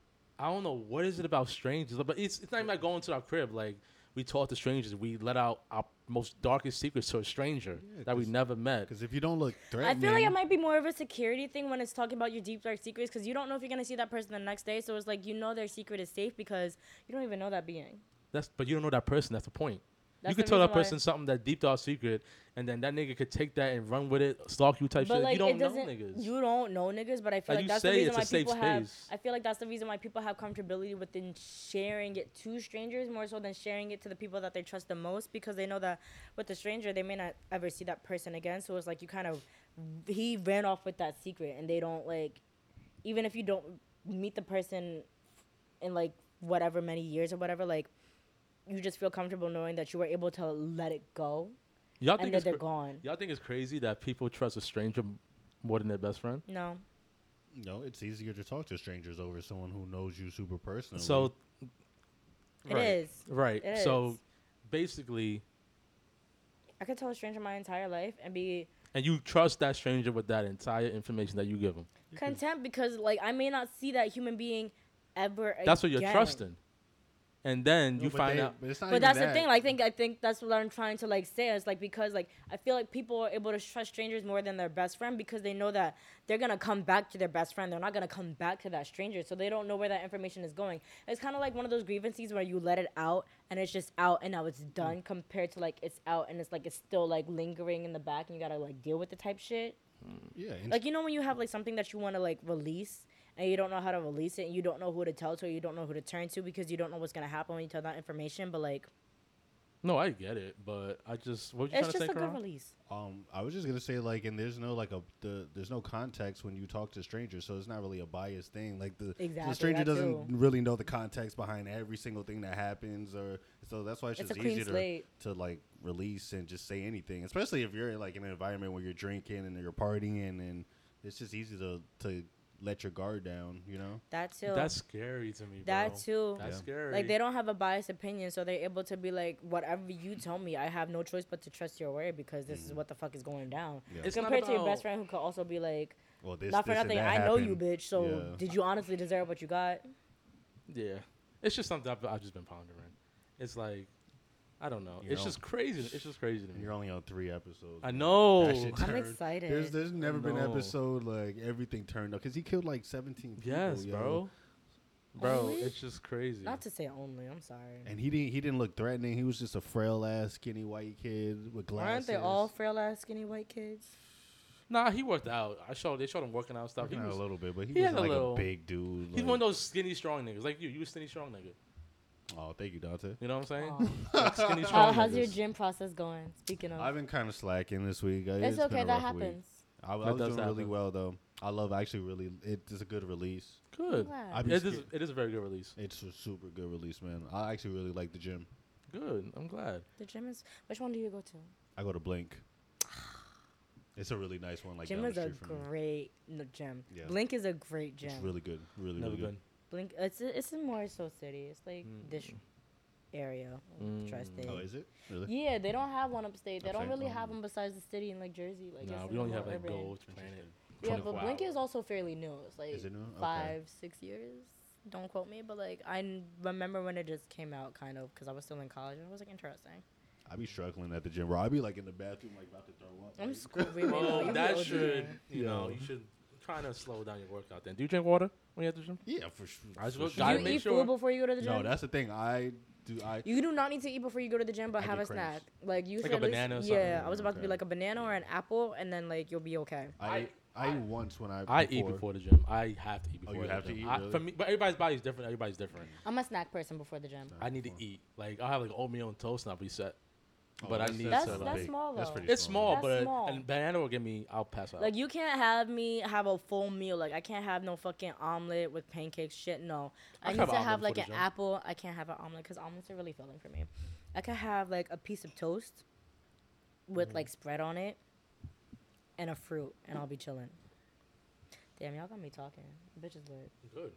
I don't know, what is it about strangers? But it's it's not even like going to our crib. Like we talk to strangers, we let out our most darkest secrets to a stranger Yeah, that we 'cause- never met. Because if you don't look I threatening, feel like it might be more of a security thing when it's talking about your deep dark secrets because you don't know if you're gonna see that person the next day. So it's like you know their secret is safe because you don't even know that being. That's but you don't know that person. That's the point. That's you could the tell that reason why- person something that deep dark secret, and then that nigga could take that and run with it, stalk you type But shit. like you don't it know doesn't. niggas. You don't know niggas, but I feel Like like, you that's say, the reason it's why a safe people have. space. I feel like that's the reason why people have comfortability within sharing it to strangers more so than sharing it to the people that they trust the most because they know that with the stranger they may not ever see that person again. So it's like you kind of he ran off with that secret, and they don't like even if you don't meet the person in like whatever many years or whatever, like you just feel comfortable knowing that you were able to let it go Y'all and think that it's they're cra- gone. y'all think it's crazy that people trust a stranger more than their best friend? No. no, it's easier to talk to strangers over someone who knows you super personally. So It right, is. right. It So is. basically, I could tell a stranger my entire life and be and you trust that stranger with that entire information that you give them. content because like I may not see that human being ever That's what you're again. trusting. And then No, you but find they- out. But, it's not But even that's the that. thing. Like, I think I think that's what I'm trying to like say. Is like because like I feel like people are able to trust strangers more than their best friend because they know that they're gonna come back to their best friend. They're not gonna come back to that stranger, so they don't know where that information is going. It's kind of like one of those grievances where you let it out and it's just out and now it's done, compared to like it's out and it's like it's still like lingering in the back and you gotta like deal with the type shit. Yeah, and Like you know when you have like something that you want to like release and you don't know how to release it and you don't know who to tell to, or you don't know who to turn to because you don't know what's gonna happen when you tell that information. But like No, I get it, but I just what were you it's trying to just say, a good Karan? release. Um, I was just gonna say like, and there's no like a the there's no context when you talk to strangers, so it's not really a biased thing. Like the, Exactly, the stranger that doesn't too. really know the context behind every single thing that happens, or so that's why it's, It's just a clean easier to, slate. to like release and just say anything, especially if you're like in an environment where you're drinking and you're partying, and it's just easy to to let your guard down, you know. That too. That's scary to me, bro. that too. That's Yeah. scary. Like they don't have a biased opinion, so they're able to be like, whatever you tell me, I have no choice but to trust your word because this is what the fuck is going down. Yeah. It's not Compared to your best about- friend who could also be like, Well, this not for this and nothing, that I know you, happened. bitch. So Yeah. did you honestly deserve what you got? Yeah, it's just something I've, I've just been pondering. It's like, I don't know. You it's know, just crazy. It's just crazy to And me. you're only on three episodes. I man. know. That shit I'm turned- excited. There's there's never been an know. episode like everything turned up because he killed like seventeen people. Yes, yo. bro. Bro, Only? it's just crazy. Not to say only. I'm sorry. And he didn't he didn't look threatening. He was just a frail ass skinny white kid with glasses. Aren't they all frail ass skinny white kids? Nah, he worked out. I showed they showed him working out stuff. Working He out was, a little bit, but he, he had wasn't a like little- a big dude. he's like- one of those skinny strong niggas like you. You a skinny strong nigga. Oh, thank you, Dante. You know what I'm saying? Aw. Like skinny How, strong how's your niggas. gym process going? Speaking of, I've been kind of slacking this week. I- it's been okay. a That rough week. happens. I, I That was does doing really happen. well though. I love actually really. It's a good release. Good. Glad. I be It is, scared. it is a very good release. It's a super good release, man. I actually really like the gym. Good. I'm glad. The gym is. Which one do you go to? I go to Blink. It's a really nice one. Like Gym down is the a street from me. great no, gym. Yeah. Blink is a great gym. It's really good. Really, Never really been. good. Blink. It's it's in more so city. It's like Mm. this area, Mm. tri-state. Oh, is it? Really? Yeah, they don't have one upstate. They don't Upstate? really Oh. have them besides the city in like Jersey. Like Nah, it's we only more have like urban. Gold Planet. Yeah, twenty-four but Blink hours. is also fairly new. It's like Is it new? Okay. five, six years. Don't quote me, but like I n- remember when it just came out, kind of, because I was still in college and it was like interesting. I be struggling at the gym, bro. I be like in the bathroom, like about to throw up. I'm like- screaming. Well, you be that ODing. should, you know, you should try to slow down your workout. Then, do you drink water when you're at the gym? Yeah, for sure. I just for go- sure. Do Gotta you make eat sure- food before you go to the gym? No, that's the thing. I do. I You do not need to eat before you go to the gym, but I have a get cramps. snack. Like you Like should a at least- banana or something? Yeah, I was about to be Okay. like a banana or an apple, and then like you'll be okay. I I, eat once when I I eat before the gym. I have to eat before. you the have to gym. eat, I, really? For me, but everybody's body's different. Everybody's different. I'm a snack person before the gym. I need to eat. Like I'll have like oatmeal and toast, and I'll be set. Oh, But I that's- need That's to. that's Like, big. small That's though. pretty it's small, That's but small. and banana will give me. I'll pass out. Like you can't have me have a full meal. Like I can't have no fucking omelet with pancakes. Shit, no. I I, can need have to an have omelet like before an the gym. apple. I can't have an omelet because omelets are really filling for me. I could have like a piece of toast with Mm-hmm. like spread on it and a fruit, and I'll be chilling. Damn, y'all got me talking. Bitch is lit.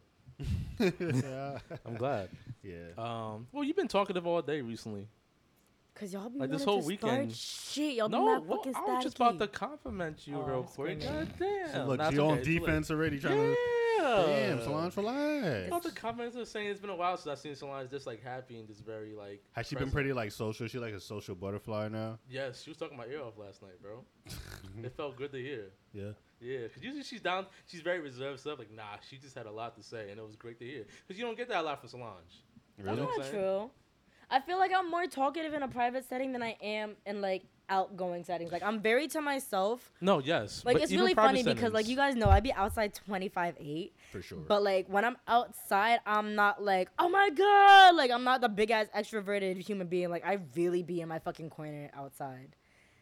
Good. yeah. I'm glad. Yeah. Um. Well, you've been talkative all day recently. Cause y'all be Like, this wanting whole to weekend- start shit. Y'all be No, mad well, fucking I was just about to staticky. compliment you Oh, real I'm quick. screaming. God damn. So look, Nah, it's she on okay, it's too late. defense already trying to. Yeah. Damn, Solange, relax. All the comments are saying it's been a while since I've seen Solange just like happy and just very like. Has she been present. pretty like social? She like a social butterfly now. Yes, she was talking my ear off last night, bro. It felt good to hear. Yeah. Yeah, because usually she's down, she's very reserved stuff. Like, nah, she just had a lot to say, and it was great to hear. Because you don't get that a lot from Solange. That's Really? know what not I'm true. I feel like I'm more talkative in a private setting than I am in like outgoing settings. Like I'm very to myself. No, yes. Like but it's even really private funny because like settings- you guys know I be outside twenty-five eight. For sure. But like when I'm outside, I'm not like, oh my god, like I'm not the big ass extroverted human being. Like I really be in my fucking corner outside.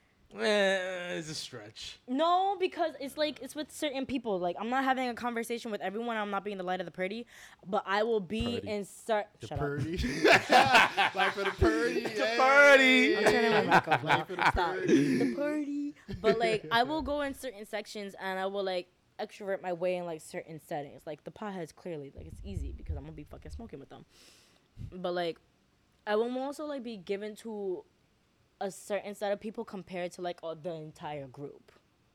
Eh, it's a stretch. No, because it's like it's with certain people. Like I'm not having a conversation with everyone. I'm not being the light of the party, but I will be Purdy. in start. The Shut up. purdy. like for the purdy. The party. I'm turning my mic off now. Like for the Stop. purdy. The party. But like I will go in certain sections and I will like extrovert my way in like certain settings. Like the potheads clearly like it's easy because I'm gonna be fucking smoking with them. But like I will also like be given to a certain set of people compared to like uh, the entire group.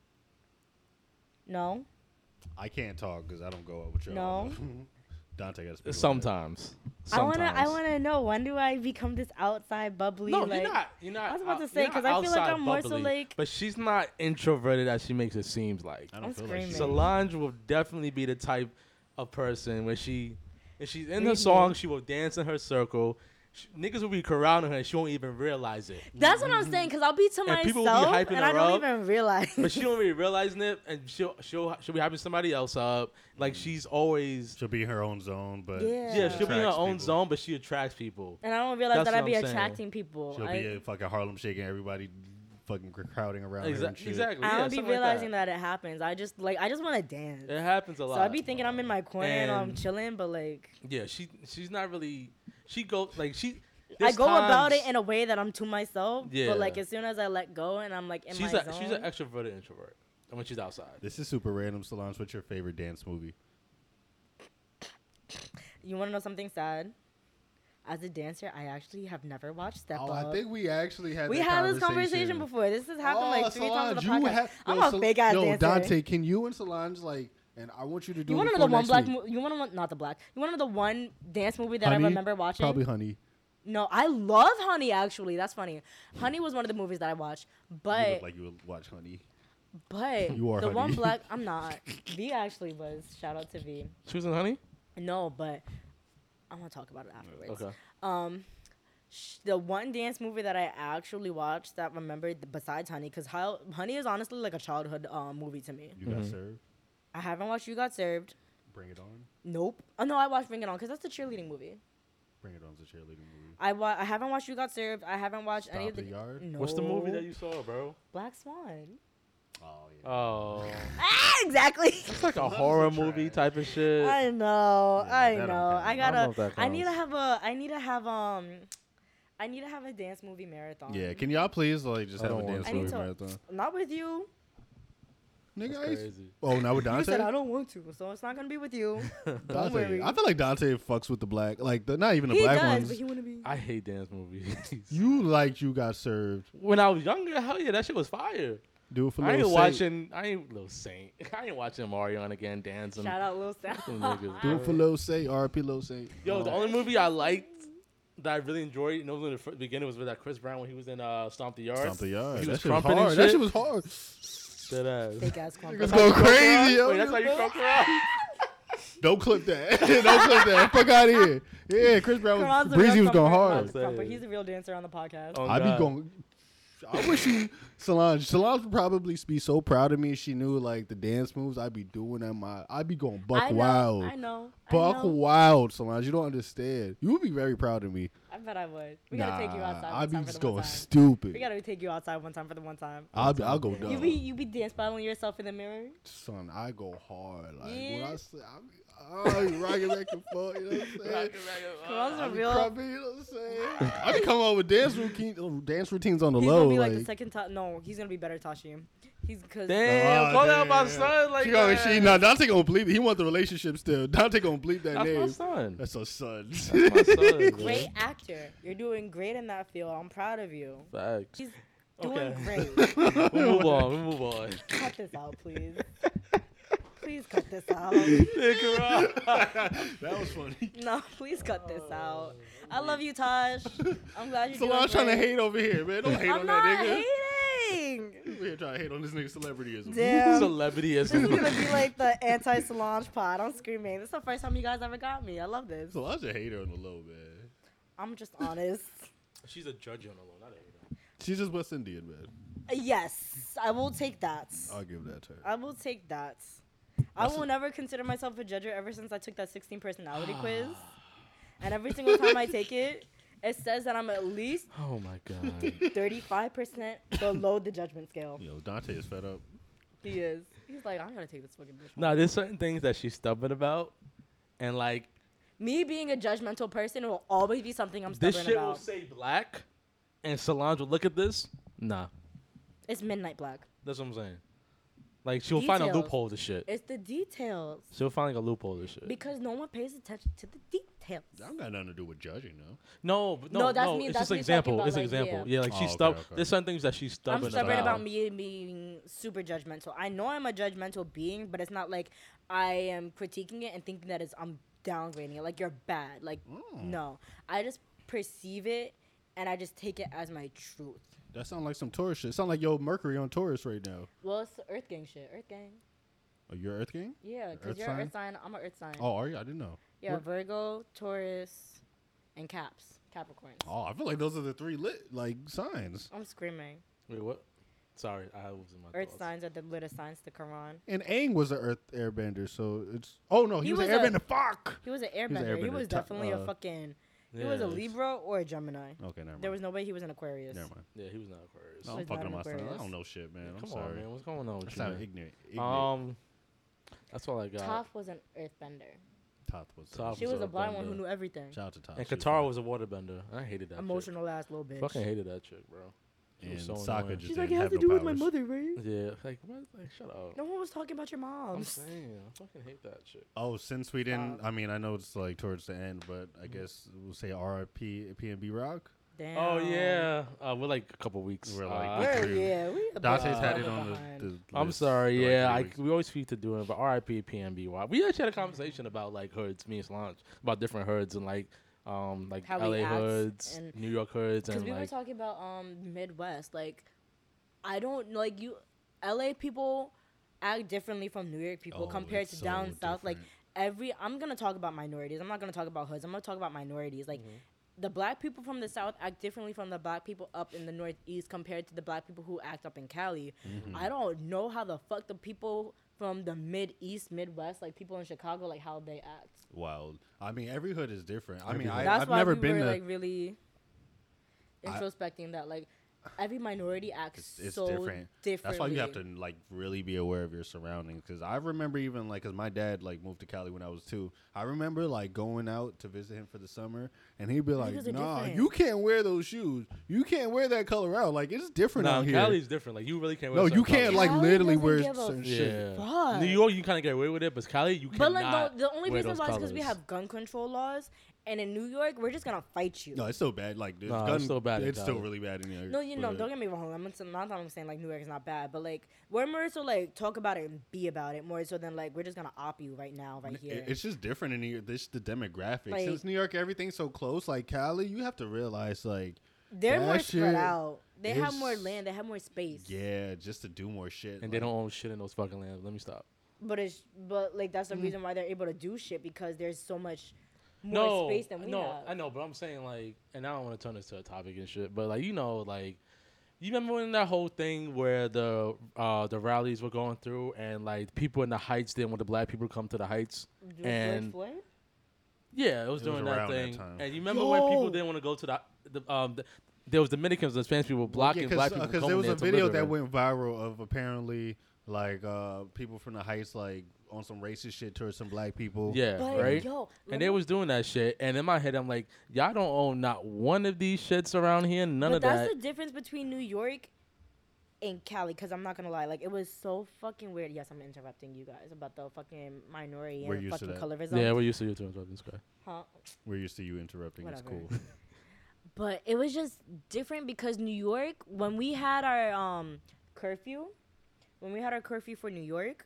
No? I can't talk because I don't go out with y'all. No? Dante got to speak. Sometimes. I wanna I Sometimes. wanna know, when do I become this outside bubbly No, like you're not. You're not. I was about to out- say, you're 'cause not I feel like outside I'm more so, bubbly, like- But she's not introverted as she makes it seems like. I don't I'm feel screaming. like she- Solange will definitely be the type of person where she, if she's in Read the song, me. she will dance in her circle. Sh niggas will be surrounding her and she won't even realize it. That's what I'm saying, cause I'll be to And people will be myself hyping and I her don't up, even realize. But she don't really realizing it, and she'll she'll she'll be hyping somebody else up. Like she's always She'll be in her own zone, but Yeah. yeah, she'll be in her attracts own people. zone, but she attracts people. And I don't realize That's that I what be I'm saying. attracting people. she'll I, be a fucking Harlem shaking everybody, fucking crowding around her and Exa- shit. exactly. I yeah, don't be something like realizing that. it happens. I just like I just want to dance. It happens a lot. So I be thinking I'm in my corner and, I'm And- chilling, but like Yeah, she she's not really. She goes like she. I there's go about it times- in a way that I'm to myself. Yeah. But like as soon as I let go and I'm like in she's my a, zone. she's an extroverted introvert when she's outside. This is super random, Solange. What's your favorite dance movie? You want to know something sad? As a dancer, I actually have never watched Step Oh, Up. I think we actually had we that had this conversation before. This has happened like three times on the Solange, you podcast. have- I'm yo, a Sol- fake ass yo, dancer. Dante, can you and Solange like? And I want you to do. You want it to know the before one next black? week. Mo- you want to know not the black? You want to know the one dance movie that Honey? I remember watching? Probably Honey. No, I love Honey. Actually, that's funny. Honey was one of the movies that I watched, You but look like you would watch Honey. but You are the one Honey. black. I'm not. V actually was. Shout out to V. She was in Honey. No, but I'm gonna talk about it afterwards. Okay. Um, sh- the one dance movie that I actually watched that remembered besides Honey, because how Honey is honestly like a childhood um movie to me. You got Mhm. served. I haven't watched You Got Served. Bring It On. Nope. Oh no, I watched Bring It On because that's the cheerleading movie. Bring It On's a cheerleading movie. I wa- I haven't watched You Got Served. I haven't watched any Stop of the. the Yard? No. What's the movie that you saw, bro? Black Swan. Oh Oh, Ah, exactly. it's like a horror movie type of shit. I know. Yeah, I that don't know. count. I I don't gotta. know if that I, need to counts. have a. I need to have um. I need to have a dance movie marathon. Yeah, can y'all please like just I have a don't want dance I need movie to- marathon? Not with you. Nigga, That's I used- crazy. oh, now with You Dante. said I don't want to, so it's not gonna be with you. Don't Dante. worry. I feel like Dante fucks with the black, like the not even the He black does, ones. but he wanna be. I hate dance movies. You like you got served. When I was younger, hell yeah, that shit was fire. Do it for I ain't Lil Saint. watching. I ain't Lil Saint. I ain't watching Mario again dancing. Shout out Lil Sam. Them niggas, Do it for Lil Saint. R P Lil Saint. Yo, the only movie I liked that I really enjoyed, you know, in the fir- beginning was with that Chris Brown when he was in uh, Stomp the Yard. Stomp the Yard. He That was shit was crumping and hard. That shit. shit was hard. Dead ass. Fake ass crump. Niggas go crazy, yo. Wait, that's how you crunk her up? Don't clip that. Don't clip that. Fuck out of here. Yeah, Chris Brown was Karan's a Breezy real was going crumper. hard. Karan's a crumper. He's a real dancer on the podcast. Oh, I be God. going. I wish you, Solange. Solange would probably be so proud of me if she knew like the dance moves I'd be doing at my. I'd be going buck I know, wild. I know. Buck I know. wild, Solange. You don't understand. You would be very proud of me. I bet I would. We gotta take you Nah, outside. I'd One be time for just the one going time. stupid. We gotta take you outside one time for the one time. I'll be, I'll go dumb. You be you be dance battling yourself in the mirror. Son, I go hard. Like when Yeah. I say, I be, oh, you rocking back and forth. You know what I'm saying? Karan's I a be real. crumping, you know what I'm saying? I be coming up with dance routine, dance routines on the He's low. gonna be like, like the second time. No, he's gonna be better, Tashi. He's because. Damn, Oh, call out my damn. son like she gonna, that. she, nah, Dante gonna bleep it. He want the relationship still. Dante gonna bleep that That's name. my son. That's her son. That's my son. man. Great actor. You're doing great in that field. I'm proud of you. Facts. He's doing Okay. great. We'll move on. We'll move on. Cut this out, please. Please cut this out. That was funny. No, please cut this out. I love you, Taj. I'm glad you're doing Solange trying to great. hate over here, man. Don't hate I'm on not that nigga. hating. You here trying to hate on this nigga celebrityism. Damn. Celebrity is. This is gonna be like the anti-Solange pod. I'm screaming. This is the first time you guys ever got me. I love this. Solange a hater on the low, man. I'm just honest. She's a judge on the low, not a hater. She's just West Indian, man. Uh, Yes, I will take that. I'll give that to her. I will take that. I will never consider myself a judger ever since I took that sixteen personality quiz. And every single time I take it, it says that I'm at least Oh my god. thirty-five percent below the judgment scale. Yo, Dante is fed up. He is. He's like, I gotta take this fucking bitch. Nah, there's certain things that she's stubborn about, and like Me being a judgmental person will always be something I'm this stubborn shit about. will say black, and Solange will look at this. Nah, It's midnight black. that's what I'm saying. Like she'll find a Details. loophole to shit. It's the details. She'll find like a loophole to shit. Because no one pays attention to the details. That don't got nothing to do with judging, though. No, but no, No, no, that's me- it's that's just an me talking example. about, It's an like, example. yeah. Yeah, like Oh, she's okay, stub. okay. There's some things that she's stubborn I'm stubborn about. about me being super judgmental. I know I'm a judgmental being, but it's not like I am critiquing it and thinking that it's I'm downgrading it. Like you're bad. Like no, I just perceive it and I just take it as my truth. That sound like some Taurus shit. Sound like yo Mercury on Taurus right now. Well, it's Earth Gang shit. Earth Gang. Oh, you're Earth Gang? Yeah, because Earth you're sign? an Earth sign. I'm an Earth sign. Oh, are you? I didn't know. yeah, what- Virgo, Taurus, and Caps. Capricorns. Oh, I feel like those are the three lit like signs. I'm screaming. Wait, what? Sorry, I was in my Earth thoughts. signs are the littest signs to Quran. And Aang was an Earth airbender, so it's. Oh no, he, He was, was an a- airbender. Fuck. He was an was an airbender. He airbender. was Ta- definitely uh, a fucking. He was a Yeah, Libra or a Gemini. Okay, never mind. There was no way he was an Aquarius. Never mind. Yeah, he was not Aquarius. No, So I'm he's fucking not on an my son. I Aquarius. don't know shit, man. I'm Come sorry. on, man. What's going on I with you? sound man? ignorant. ignorant. Um, that's all I got. Toph was an earthbender. Toth was. Toph She was was a a blind one who bender. knew everything. Shout out to Toth. And She was Katara fine. was a waterbender. I hated that. Emotional ass little bitch. Chick. Fucking hated that chick, bro. She was And so Sokka annoying. just She's like, didn't it has have to no do with my powers. mother, right? Yeah, like what? Like shut up. No one was talking about your I'm mom. saying, I fucking hate that chick. Oh, since we didn't, Stop. I mean, I know it's like towards the end, but I guess we'll say R I P P and B Rock. Damn. Oh yeah, uh, we're like a couple weeks. We're like uh, we're- We're, yeah, we a Dante's bit had it further on behind. the. the I'm list sorry, for like yeah, three I, weeks. we always feed to doing, but R I P P N B Y. We actually had a conversation about like hoods, me and Solange, about different hoods and like, um, like How we L A act hoods, and- New York hoods, Because and we were like, talking about um Midwest. Like, I don't like you. L A people act differently from New York people Oh, compared to it's so down south. Like different. every, I'm gonna talk about minorities. I'm not gonna talk about hoods. I'm gonna talk about minorities. Like. The black people from the south act differently from the black people up in the northeast compared to the black people who act up in Cali. Mm-hmm. I don't know how the fuck the people from the mid east, midwest, like people in Chicago, like how they act. Wild. I mean, every hood is different. I Every mean, hood. I, That's I've why never we been were to. like really I- introspecting that. Like every minority acts It's, it's so different. differently. That's why you have to like really be aware of your surroundings. Because I remember even like, because my dad like moved to Cali when I was two. I remember like going out to visit him for the summer, and he'd be like, Niggas are "Nah, different. you can't wear those shoes. You can't wear that color out. Like it's different Nah, out here." Cali's different. Like you really can't. Wear No, you certain can't colors. like Cali literally doesn't wear give a certain Yeah. shit. Fuck. New York, you kind of get away with it, but Cali, you But like cannot the, the only wear reason those why is because we colors. have gun control laws, and in New York we're just gonna fight you. No, it's still bad. Like there's Nah, gun, it's still bad in It's still Cali. really bad in New York. No, you know, but- don't get me wrong. I'm not, not that I'm saying like New York is not bad, but like we're more so like talk about it and be about it more so than like we're just gonna op you right now, right It- here. It's just different in New York. This the demographics. Like- Since New York, everything's so close. Like Cali, you have to realize, like, They're that more spread shit out. They have more is- land. They have more space. yeah, just to do more shit. and they like- don't own shit in those fucking lands. Let me stop. But it's but like that's the Mm. reason why they're able to do shit because there's so much more No, space than we no, have. I know, but I'm saying like, and I don't want to turn this to a topic and shit, but like you know, like, you remember when that whole thing where the uh the rallies were going through and like people in the Heights didn't want the black people to come to the Heights, George and Floyd? yeah, it was It during was that around that thing. time. And you remember when people Yo! didn't want to go to the, the um the, there was Dominicans and Spanish people blocking black people because coming there was there a to video live that there. went viral of apparently like uh people from the Heights like on some racist shit towards some black people. Yeah, But right. yo, And they was doing that shit, and in my head, I'm like, y'all don't own not one of these shits around here, none but of that's that. the difference between New York and Cali. Because I'm not gonna lie, like it was so fucking weird. Yes, I'm interrupting you guys about the fucking minority We're and used to fucking that. colorism. Yeah, we're used to you two this guy. Huh? We're used to you interrupting. It's Whatever. cool. But it was just different because New York, when we had our um curfew, when we had our curfew for New York,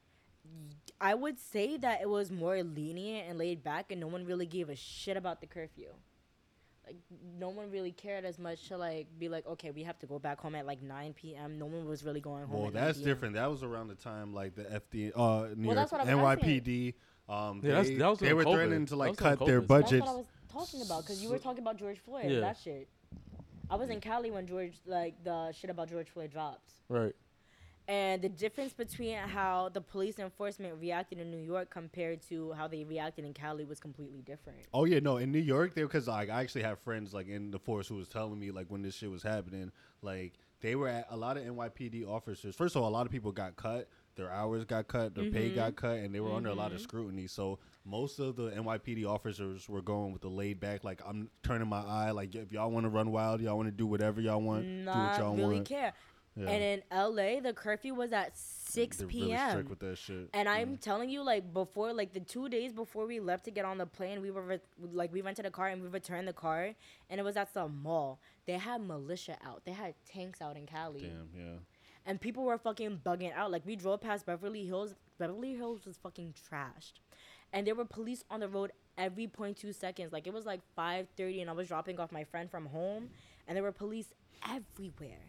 y- I would say that it was more lenient and laid back, and no one really gave a shit about the curfew. Like no one really cared as much to like be like, okay, we have to go back home at like nine p.m. No one was really going home. Well, at nine that's p m. different. That was around the time like the F D, uh, New Well, York, that's what I'm N Y P D. Um, Yeah, that's- they, that was they during were COVID. threatening to That like was during cut their COVID. That's budgets. what I was talking about because you were talking about George Floyd Yeah. and that shit. I was in Cali when George like the shit about George Floyd dropped. Right. And the difference between how the police enforcement reacted in New York compared to how they reacted in Cali was completely different. Oh yeah, no, in New York, they because like I actually have friends like in the force who was telling me like when this shit was happening, like they were at a lot of N Y P D officers. First of all, a lot of people got cut, their hours got cut, their pay got cut, and they were under a lot of scrutiny. So most of the N Y P D officers were going with the laid back, like I'm turning my eye, like if y'all want to run wild, y'all want to do whatever y'all want, do what Not y'all really want. care. Yeah. And in L A, the curfew was at six They're p.m. really strict with that shit. And I'm telling you, like before, like the two days before we left to get on the plane, we were re- like we rented a car and we returned the car, and it was at some mall. They had militia out. They had tanks out in Cali, Damn, yeah. and people were fucking bugging out. Like we drove past Beverly Hills. Beverly Hills was fucking trashed, and there were police on the road every point two seconds. Like it was like five thirty, and I was dropping off my friend from home, and there were police everywhere.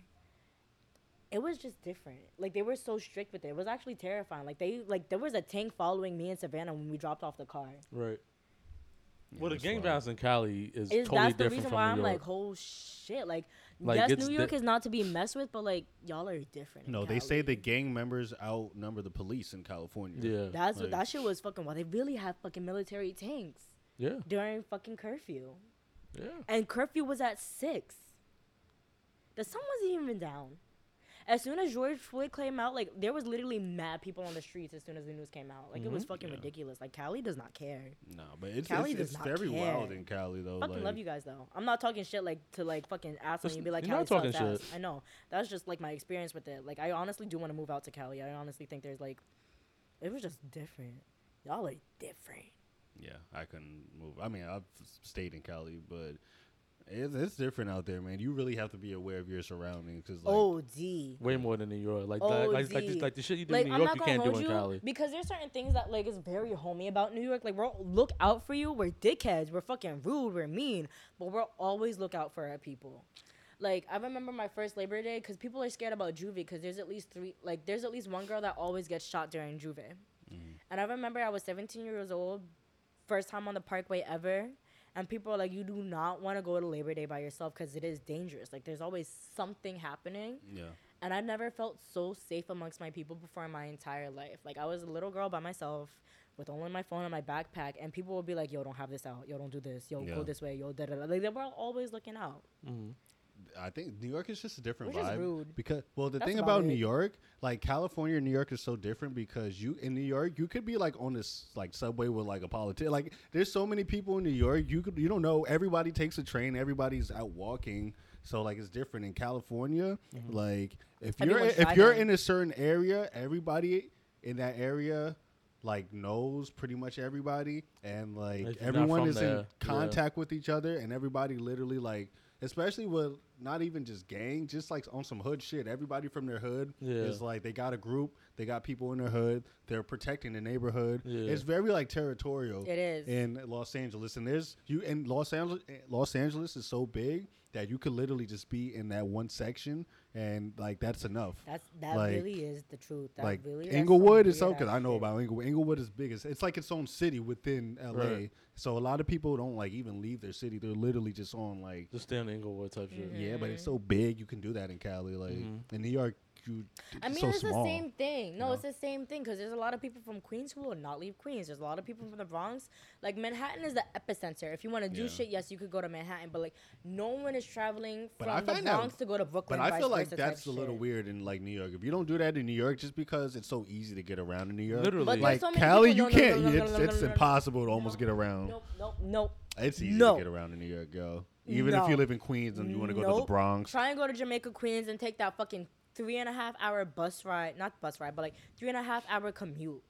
It was just different. Like they were so strict with it. It was actually terrifying. Like they like there was a tank following me in Savannah when we dropped off the car. Right. Well, the that's gang wild. violence in Cali is Is totally that's the different reason from why New I'm York. like, oh shit. Like, Like, yes, it's New York di- is not to be messed with, but like y'all are different. in No, they say Cali. the gang members outnumber the police in California. yeah. That's what like- that shit was fucking wild. They really have fucking military tanks yeah. during fucking curfew. Yeah. And curfew was at six. The sun wasn't even down. As soon as George Floyd came out, like there was literally mad people on the streets as soon as the news came out. Like it was fucking Yeah. ridiculous. Like Cali does not care. No, but it's Cali it's, does it's not very care. wild in Cali though. Fucking like, love you guys though. I'm not talking shit like to like fucking ass on It's- you. Be like you're Cali not talking sucks shit. ass. I know. That's just like my experience with it. Like I honestly do want to move out to Cali. I honestly think there's like, it was just different. Y'all are different. Yeah, I couldn't move. I mean, I've stayed in Cali, but it's, it's different out there, man. You really have to be aware of your surroundings. Cause, like, O D. Way more than New York. Like that, O like like, this, D. like the shit you do Like in New I'm York, not you gonna can't do hold in you Cali. because there's certain things that like is very homey about New York. Like we're look out for you. We're dickheads. We're fucking rude. We're mean. But we're always look out for our people. Like I remember my first Labor Day because people are scared about Juve because there's at least three. Like there's at least one girl that always gets shot during Juve. And I remember I was seventeen years old, first time on the Parkway ever. And people are like, you do not want to go to Labor Day by yourself because it is dangerous. Like, there's always something happening. yeah. And I've never felt so safe amongst my people before in my entire life. Like, I was a little girl by myself with only my phone and my backpack. And people would be like, yo, don't have this out. Yo, don't do this. Yo, Yeah. go this way. Yo, da da da. Like, they were always looking out. Mhm. I think New York is just a different Which is vibe. rude. Because well, the That's thing about about New it. York, like California and New York is so different because you in New York, you could be like on this like subway with like a politician. Like there's so many people in New York, you could you don't know. Everybody takes a train, everybody's out walking. So like it's different in California. Like if you're Everyone's if you're driving. in a certain area, everybody in that area like knows pretty much everybody, and like If you're not everyone from is there, in yeah. contact with each other, and everybody literally like, especially with not even just gang, just like on some hood shit. Everybody from their hood Yeah. is like they got a group, they got people in their hood, they're protecting the neighborhood. Yeah. It's very like territorial. It is. in Los Angeles, and there's you in Los Angeles. Los Angeles is so big that you could literally just be in that one section, and like that's enough. That's that Like- really is the truth. That like really that's some Inglewood is so weird because ass I know shit. about Inglewood. Inglewood is big. It's, it's like its own city within L A. Right. So a lot of people don't like even leave their city. They're literally just on like Just stay in Inglewood type shit. yeah, but it's so big you can do that in Cali. Like Mhm. in New York, you I it's mean, so it's small. the same thing. No, know? it's the same thing because there's a lot of people from Queens who will not leave Queens. There's a lot of people from the Bronx. Like Manhattan is the epicenter. If you want to do Yeah. shit, yes, you could go to Manhattan, but like no one is traveling But from I the find that- Bronx to go to Brooklyn. But I vice feel like versa that's a type little shit. weird in like New York. If you don't do that in New York, just because it's so easy to get around in New York, Literally. But like there's so many Cali, people- you no, no, can't. no, no, it's no, no, it's no, no, impossible to no, almost get around. Nope, nope, nope. It's easy No. to get around in New York, yo. Even if No. you live in Queens and you want to go to the Nope. Bronx. Try and go to Jamaica, Queens, and take that fucking three and a half hour bus ride. Not bus ride, but like three and a half hour commute.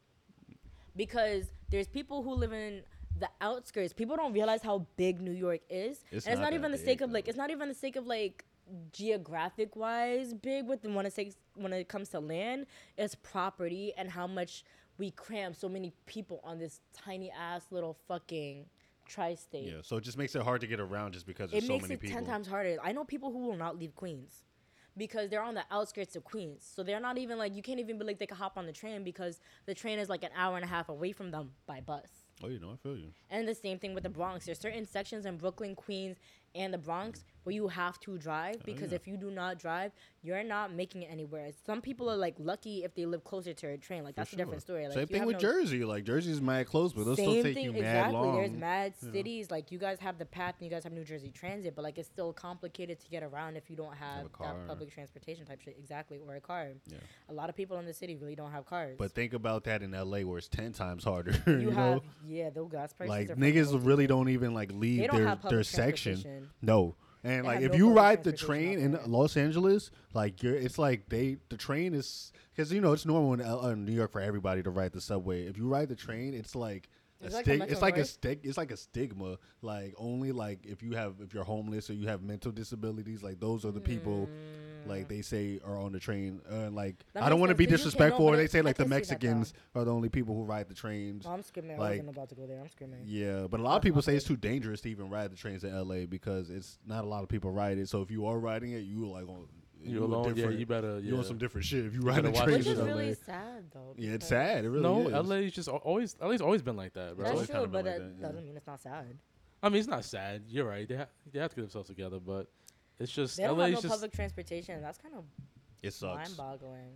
Because there's people who live in the outskirts. People don't realize how big New York is. It's and it's not not that even the big, sake of like though. it's not even the sake of like geographic wise big with the when it takes when it comes to land. It's property and how much we cram so many people on this tiny ass little fucking tri-state. Yeah, so it just makes it hard to get around just because It there's so makes many it people. ten times harder. I know people who will not leave Queens because they're on the outskirts of Queens. So they're not even like, you can't even be like they can hop on the train because the train is like an hour and a half away from them by bus. Oh, you know, I feel you. And the same thing with the Bronx. There's certain sections in Brooklyn, Queens, and the Bronx where you have to drive because yeah. if you do not drive, you're not making it anywhere. Some people are like lucky if they live closer to a train. Like For that's a different sure. story. Like Same you thing have with no- Jersey. Like Jersey's mad close, but they'll still Same take thing, you mad exactly. long. There's mad you know. cities like you guys have the path and you guys have New Jersey Transit, but like it's still complicated to get around if you don't have, a car. that public transportation type shit. Exactly, or a car. Yeah. A lot of people in the city really don't have cars. But think about that in L A where it's ten times harder. you, you, have know, yeah, those gas prices. like are niggas fucking really ridiculous. don't even like leave They don't their have their public section. transportation. No. And They like have if no you public ride the transportation train out in there. Los Angeles, like you're, it's like they the train is because you know it's normal in, L- uh, New York for everybody to ride the subway. If you ride the train, it's like a It's like a stig- mental it's like a break. stig- it's like a stigma. Like only like if you have if you're homeless or you have mental disabilities, like those are the people like they say are on the train. Uh, like That I don't makes want to sense, be 'cause you can- disrespectful, no, or but they it- say I like the can see that, though. Mexicans are the only people who ride the trains. Oh, I'm screaming. I like- wasn't about to go there. I'm screaming. Yeah, but a lot of people say it's too dangerous to even ride the trains in L A because it's not a lot of people ride it. So if you are riding it, you like on You a alone, yeah, different- you better. you on Yeah. some different shit if you You ride the better watch trains Which in is L A. really sad though. Yeah, it's because- sad. It really No, is. L A is just al- always. L A's always been like that, bro. That's always true, kinda been but like that that, yeah. doesn't mean it's not sad. I mean, it's not sad. You're right. They ha- they have to get themselves together, but it's just They don't L have A's no just public transportation. That's kind of It sucks. mind-boggling.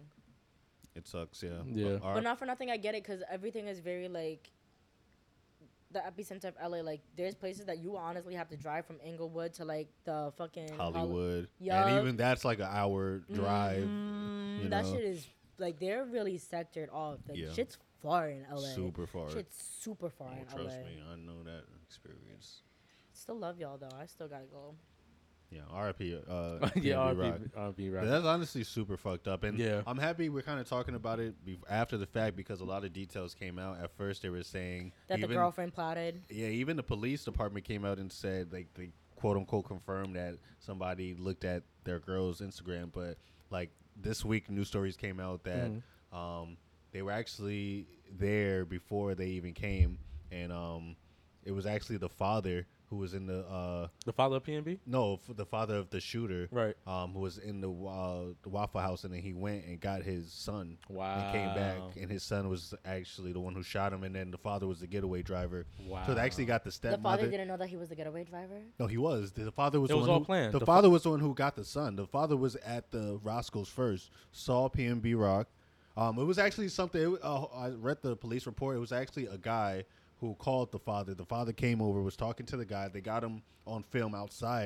It sucks. Yeah. Yeah. But our- But not for nothing, I get it because everything is very like the epicenter of L A. Like, there's places that you honestly have to drive from Inglewood to like the fucking Holly- Hollywood, Yup. and even that's like an hour drive. Mm, you that know? shit is like they're really sectored off. Like Yeah. shit's far in L A. Super far. Shit's super far Oh, in trust L A. me, I know that experience. Still love y'all though. I still gotta go. Yeah, R I P. Uh, yeah, P N B R Rock. B, R B But right. that's honestly super fucked up, and Yeah. I'm happy we're kind of talking about it bef- after the fact because a lot of details came out. At first, they were saying That even, the girlfriend plotted. yeah, even the police department came out and said like they quote unquote confirmed that somebody looked at their girl's Instagram, but like this week, news stories came out that Mhm. um, they were actually there before they even came, and um, it was actually the father who was in the uh, The father of P N B? no, f- the father of the shooter, Right. Um, who was in the uh, the Waffle House, and then he went and got his son, and came Wow. back, and his son was actually the one who shot him, and then the father was the getaway driver. Wow. So they actually got the The stepmother. father didn't know that he was the getaway driver. No, he was. The father was. It the was one all who, planned. The, The fa- father was the one who got the son. The father was at the Roscoe's first. Saw P N B Rock. Um, it was actually something. It, uh, I read the police report. It was actually a guy who called the father. The father came over, was talking to the guy. They got him on film outside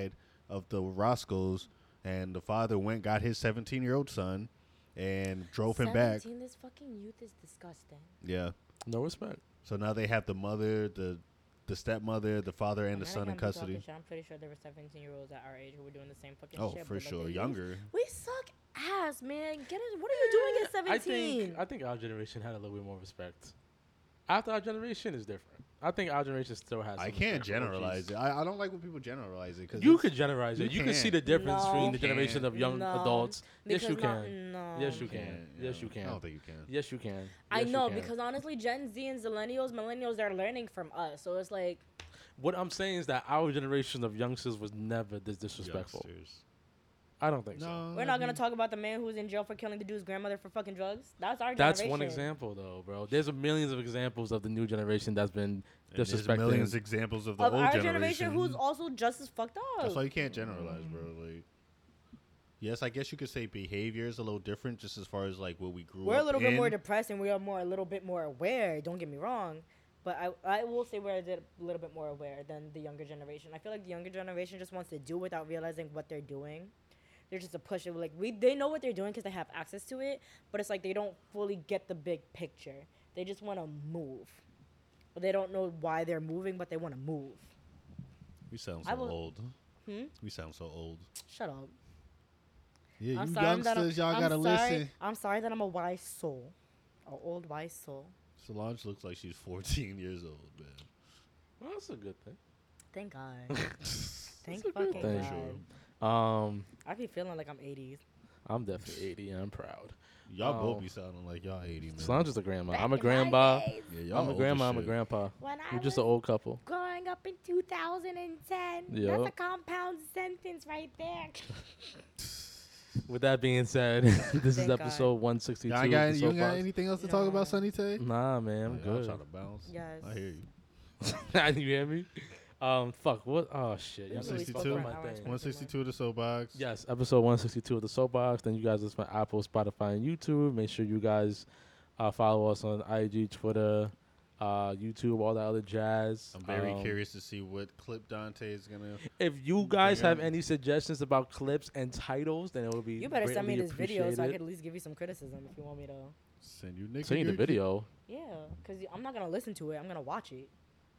of the Roscoes, and the father went got his seventeen year old son, and drove him back. seventeen, this fucking youth is disgusting. Yeah. No respect. So now they have the mother, the the stepmother, the father, and the Man, I son in can't be talking custody. shit. I'm pretty sure there were seventeen year olds at our age who were doing the same fucking Oh, shit. for but, like, sure, they- younger. We suck ass, man. Get it. What are you doing at I seventeen? think I think our generation had a little bit more respect. After our generation is different. I think our generation still has. I some can't respect for generalize O Gs. it. I, I don't like when people generalize it. Cause You it's- could generalize you it. You can see can't. the difference No. between the You generation can't. of young No, adults. Yes, you because not- can. no. Yes, you You can. can't, Yes, yeah. you can. I don't think you can. Yes, you can. I Yes, you know can. because honestly, Gen Z and Zillennials, millennials, they're learning from us. So it's like, What I'm saying is that our generation of youngsters was never this disrespectful. Youngsters. I don't think so. No, we're I not gonna mean- talk about the man who was in jail for killing the dude's grandmother for fucking drugs. That's our That's generation. one example, though, bro. There's a millions of examples of the new generation that's been And there's disrespecting. millions of examples of the Of old our generation. generation who's also just as fucked up. That's why you can't generalize, bro. Like, yes, I guess you could say behavior is a little different, just as far as like what we grew We're up a little in. bit more depressed and we are more a little bit more aware. Don't get me wrong, but I I will say we're a di- little bit more aware than the younger generation. I feel like the younger generation just wants to do without realizing what they're doing. They're just a push it. Like we, they know what they're doing because they have access to it, but it's like they don't fully get the big picture. They just want to move, but they don't know why they're moving, but they want to move. we sound I so will- old. Hmm? We sound so old. Shut up. Yeah, I'm you sorry that I'm- youngsters, y'all I'm gotta sorry, listen. I'm sorry that I'm a wise soul, an old wise soul. Solange looks like she's fourteen years old, man. Well, that's a good thing. Thank God. Thank That's a good fucking thing. God. Sure. Um, I be feeling like I'm eighties. I'm definitely eighty and I'm proud. Y'all Oh. both be sounding like y'all eighty, man. Solange is a grandma. I'm a Back in my grandpa. days, Yeah, y'all I'm a old grandma. as I'm a shit. grandpa. When I We're just was an old couple. growing up in two thousand ten, Yup. that's a compound sentence right there. With that being said, this is Thank God. episode one sixty-two. Y'all of got, the you got Soapbox. anything else to talk No. about, Sunny Tay? Nah, man, I'm Y'all good. trying to bounce. Yes. I hear you. you hear me? Um, fuck. What? Oh shit. Y'all One really sixty-two? fucked up An my hour and thing. twenty. one sixty-two of the soapbox. Yes, episode one sixty-two of the Soapbox. Then you guys listen to Apple, Spotify, and YouTube. Make sure you guys uh, follow us on I G, Twitter, uh, YouTube, all that other jazz. I'm very Um, curious to see what clip Dante is gonna. If you guys Bring have up- any suggestions about clips and titles, then it would be You better send me greatly this video so I appreciated. could at least give you some criticism if you want me to. Send you Nick. Send you the video. Yeah, because I'm not going to listen to it. I'm going to watch it.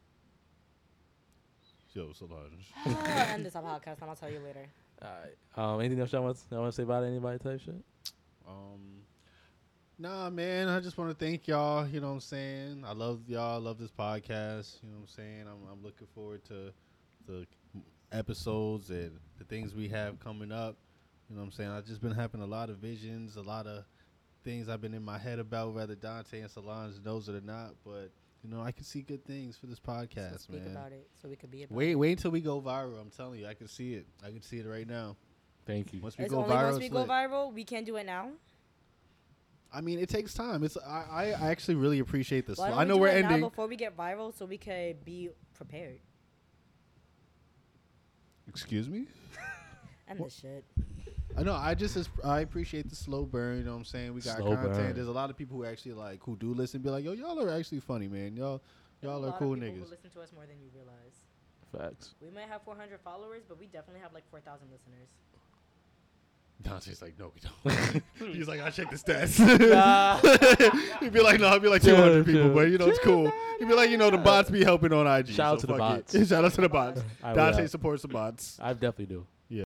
Yo, Solange. I'll end this podcast and I'll tell you later. Alright. Um, anything else y'all want, y'all want to say about anybody type shit? Um, nah, man. I just want to thank y'all. You know what I'm saying? I love y'all. I love this podcast. You know what I'm saying? I'm, I'm looking forward to the episodes and the things we have coming up. You know what I'm saying? I've just been having a lot of visions, a lot of things I've been in my head about, whether Dante and Solange knows it or not. But, you know, I can see good things for this So podcast, speak man. about it so we could be about Wait, it. wait until we go viral. I'm telling you, I can see it. I can see it right now. Thank you. Once we It's go only viral, once we it's go lit. viral, we can't do it now. I mean, it takes time. It's I, I actually really appreciate this. Why don't I we know do we're it ending. now before we get viral so we could be prepared. Excuse me. End this shit. I know. I just as- I appreciate the slow burn. You know what I'm saying? We got Slow content. burn. There's a lot of people who actually like who do listen. Be like, yo, y'all are actually funny, man. Y'all There's a y'all are lot of cool people niggas. Who listen to us more than you realize. Facts. We might have four hundred followers, but we definitely have like four thousand listeners. Dante's like, no, we don't. He's like, I checked the stats. Nah. He'd be like, no, I'd be like Chill, two hundred people, chill. but you know it's cool. He'd be like, you know, the bots be helping on I G. Shout out so to the fuck it. bots. Shout out to the bots. I will. Dante supports the bots. I definitely do.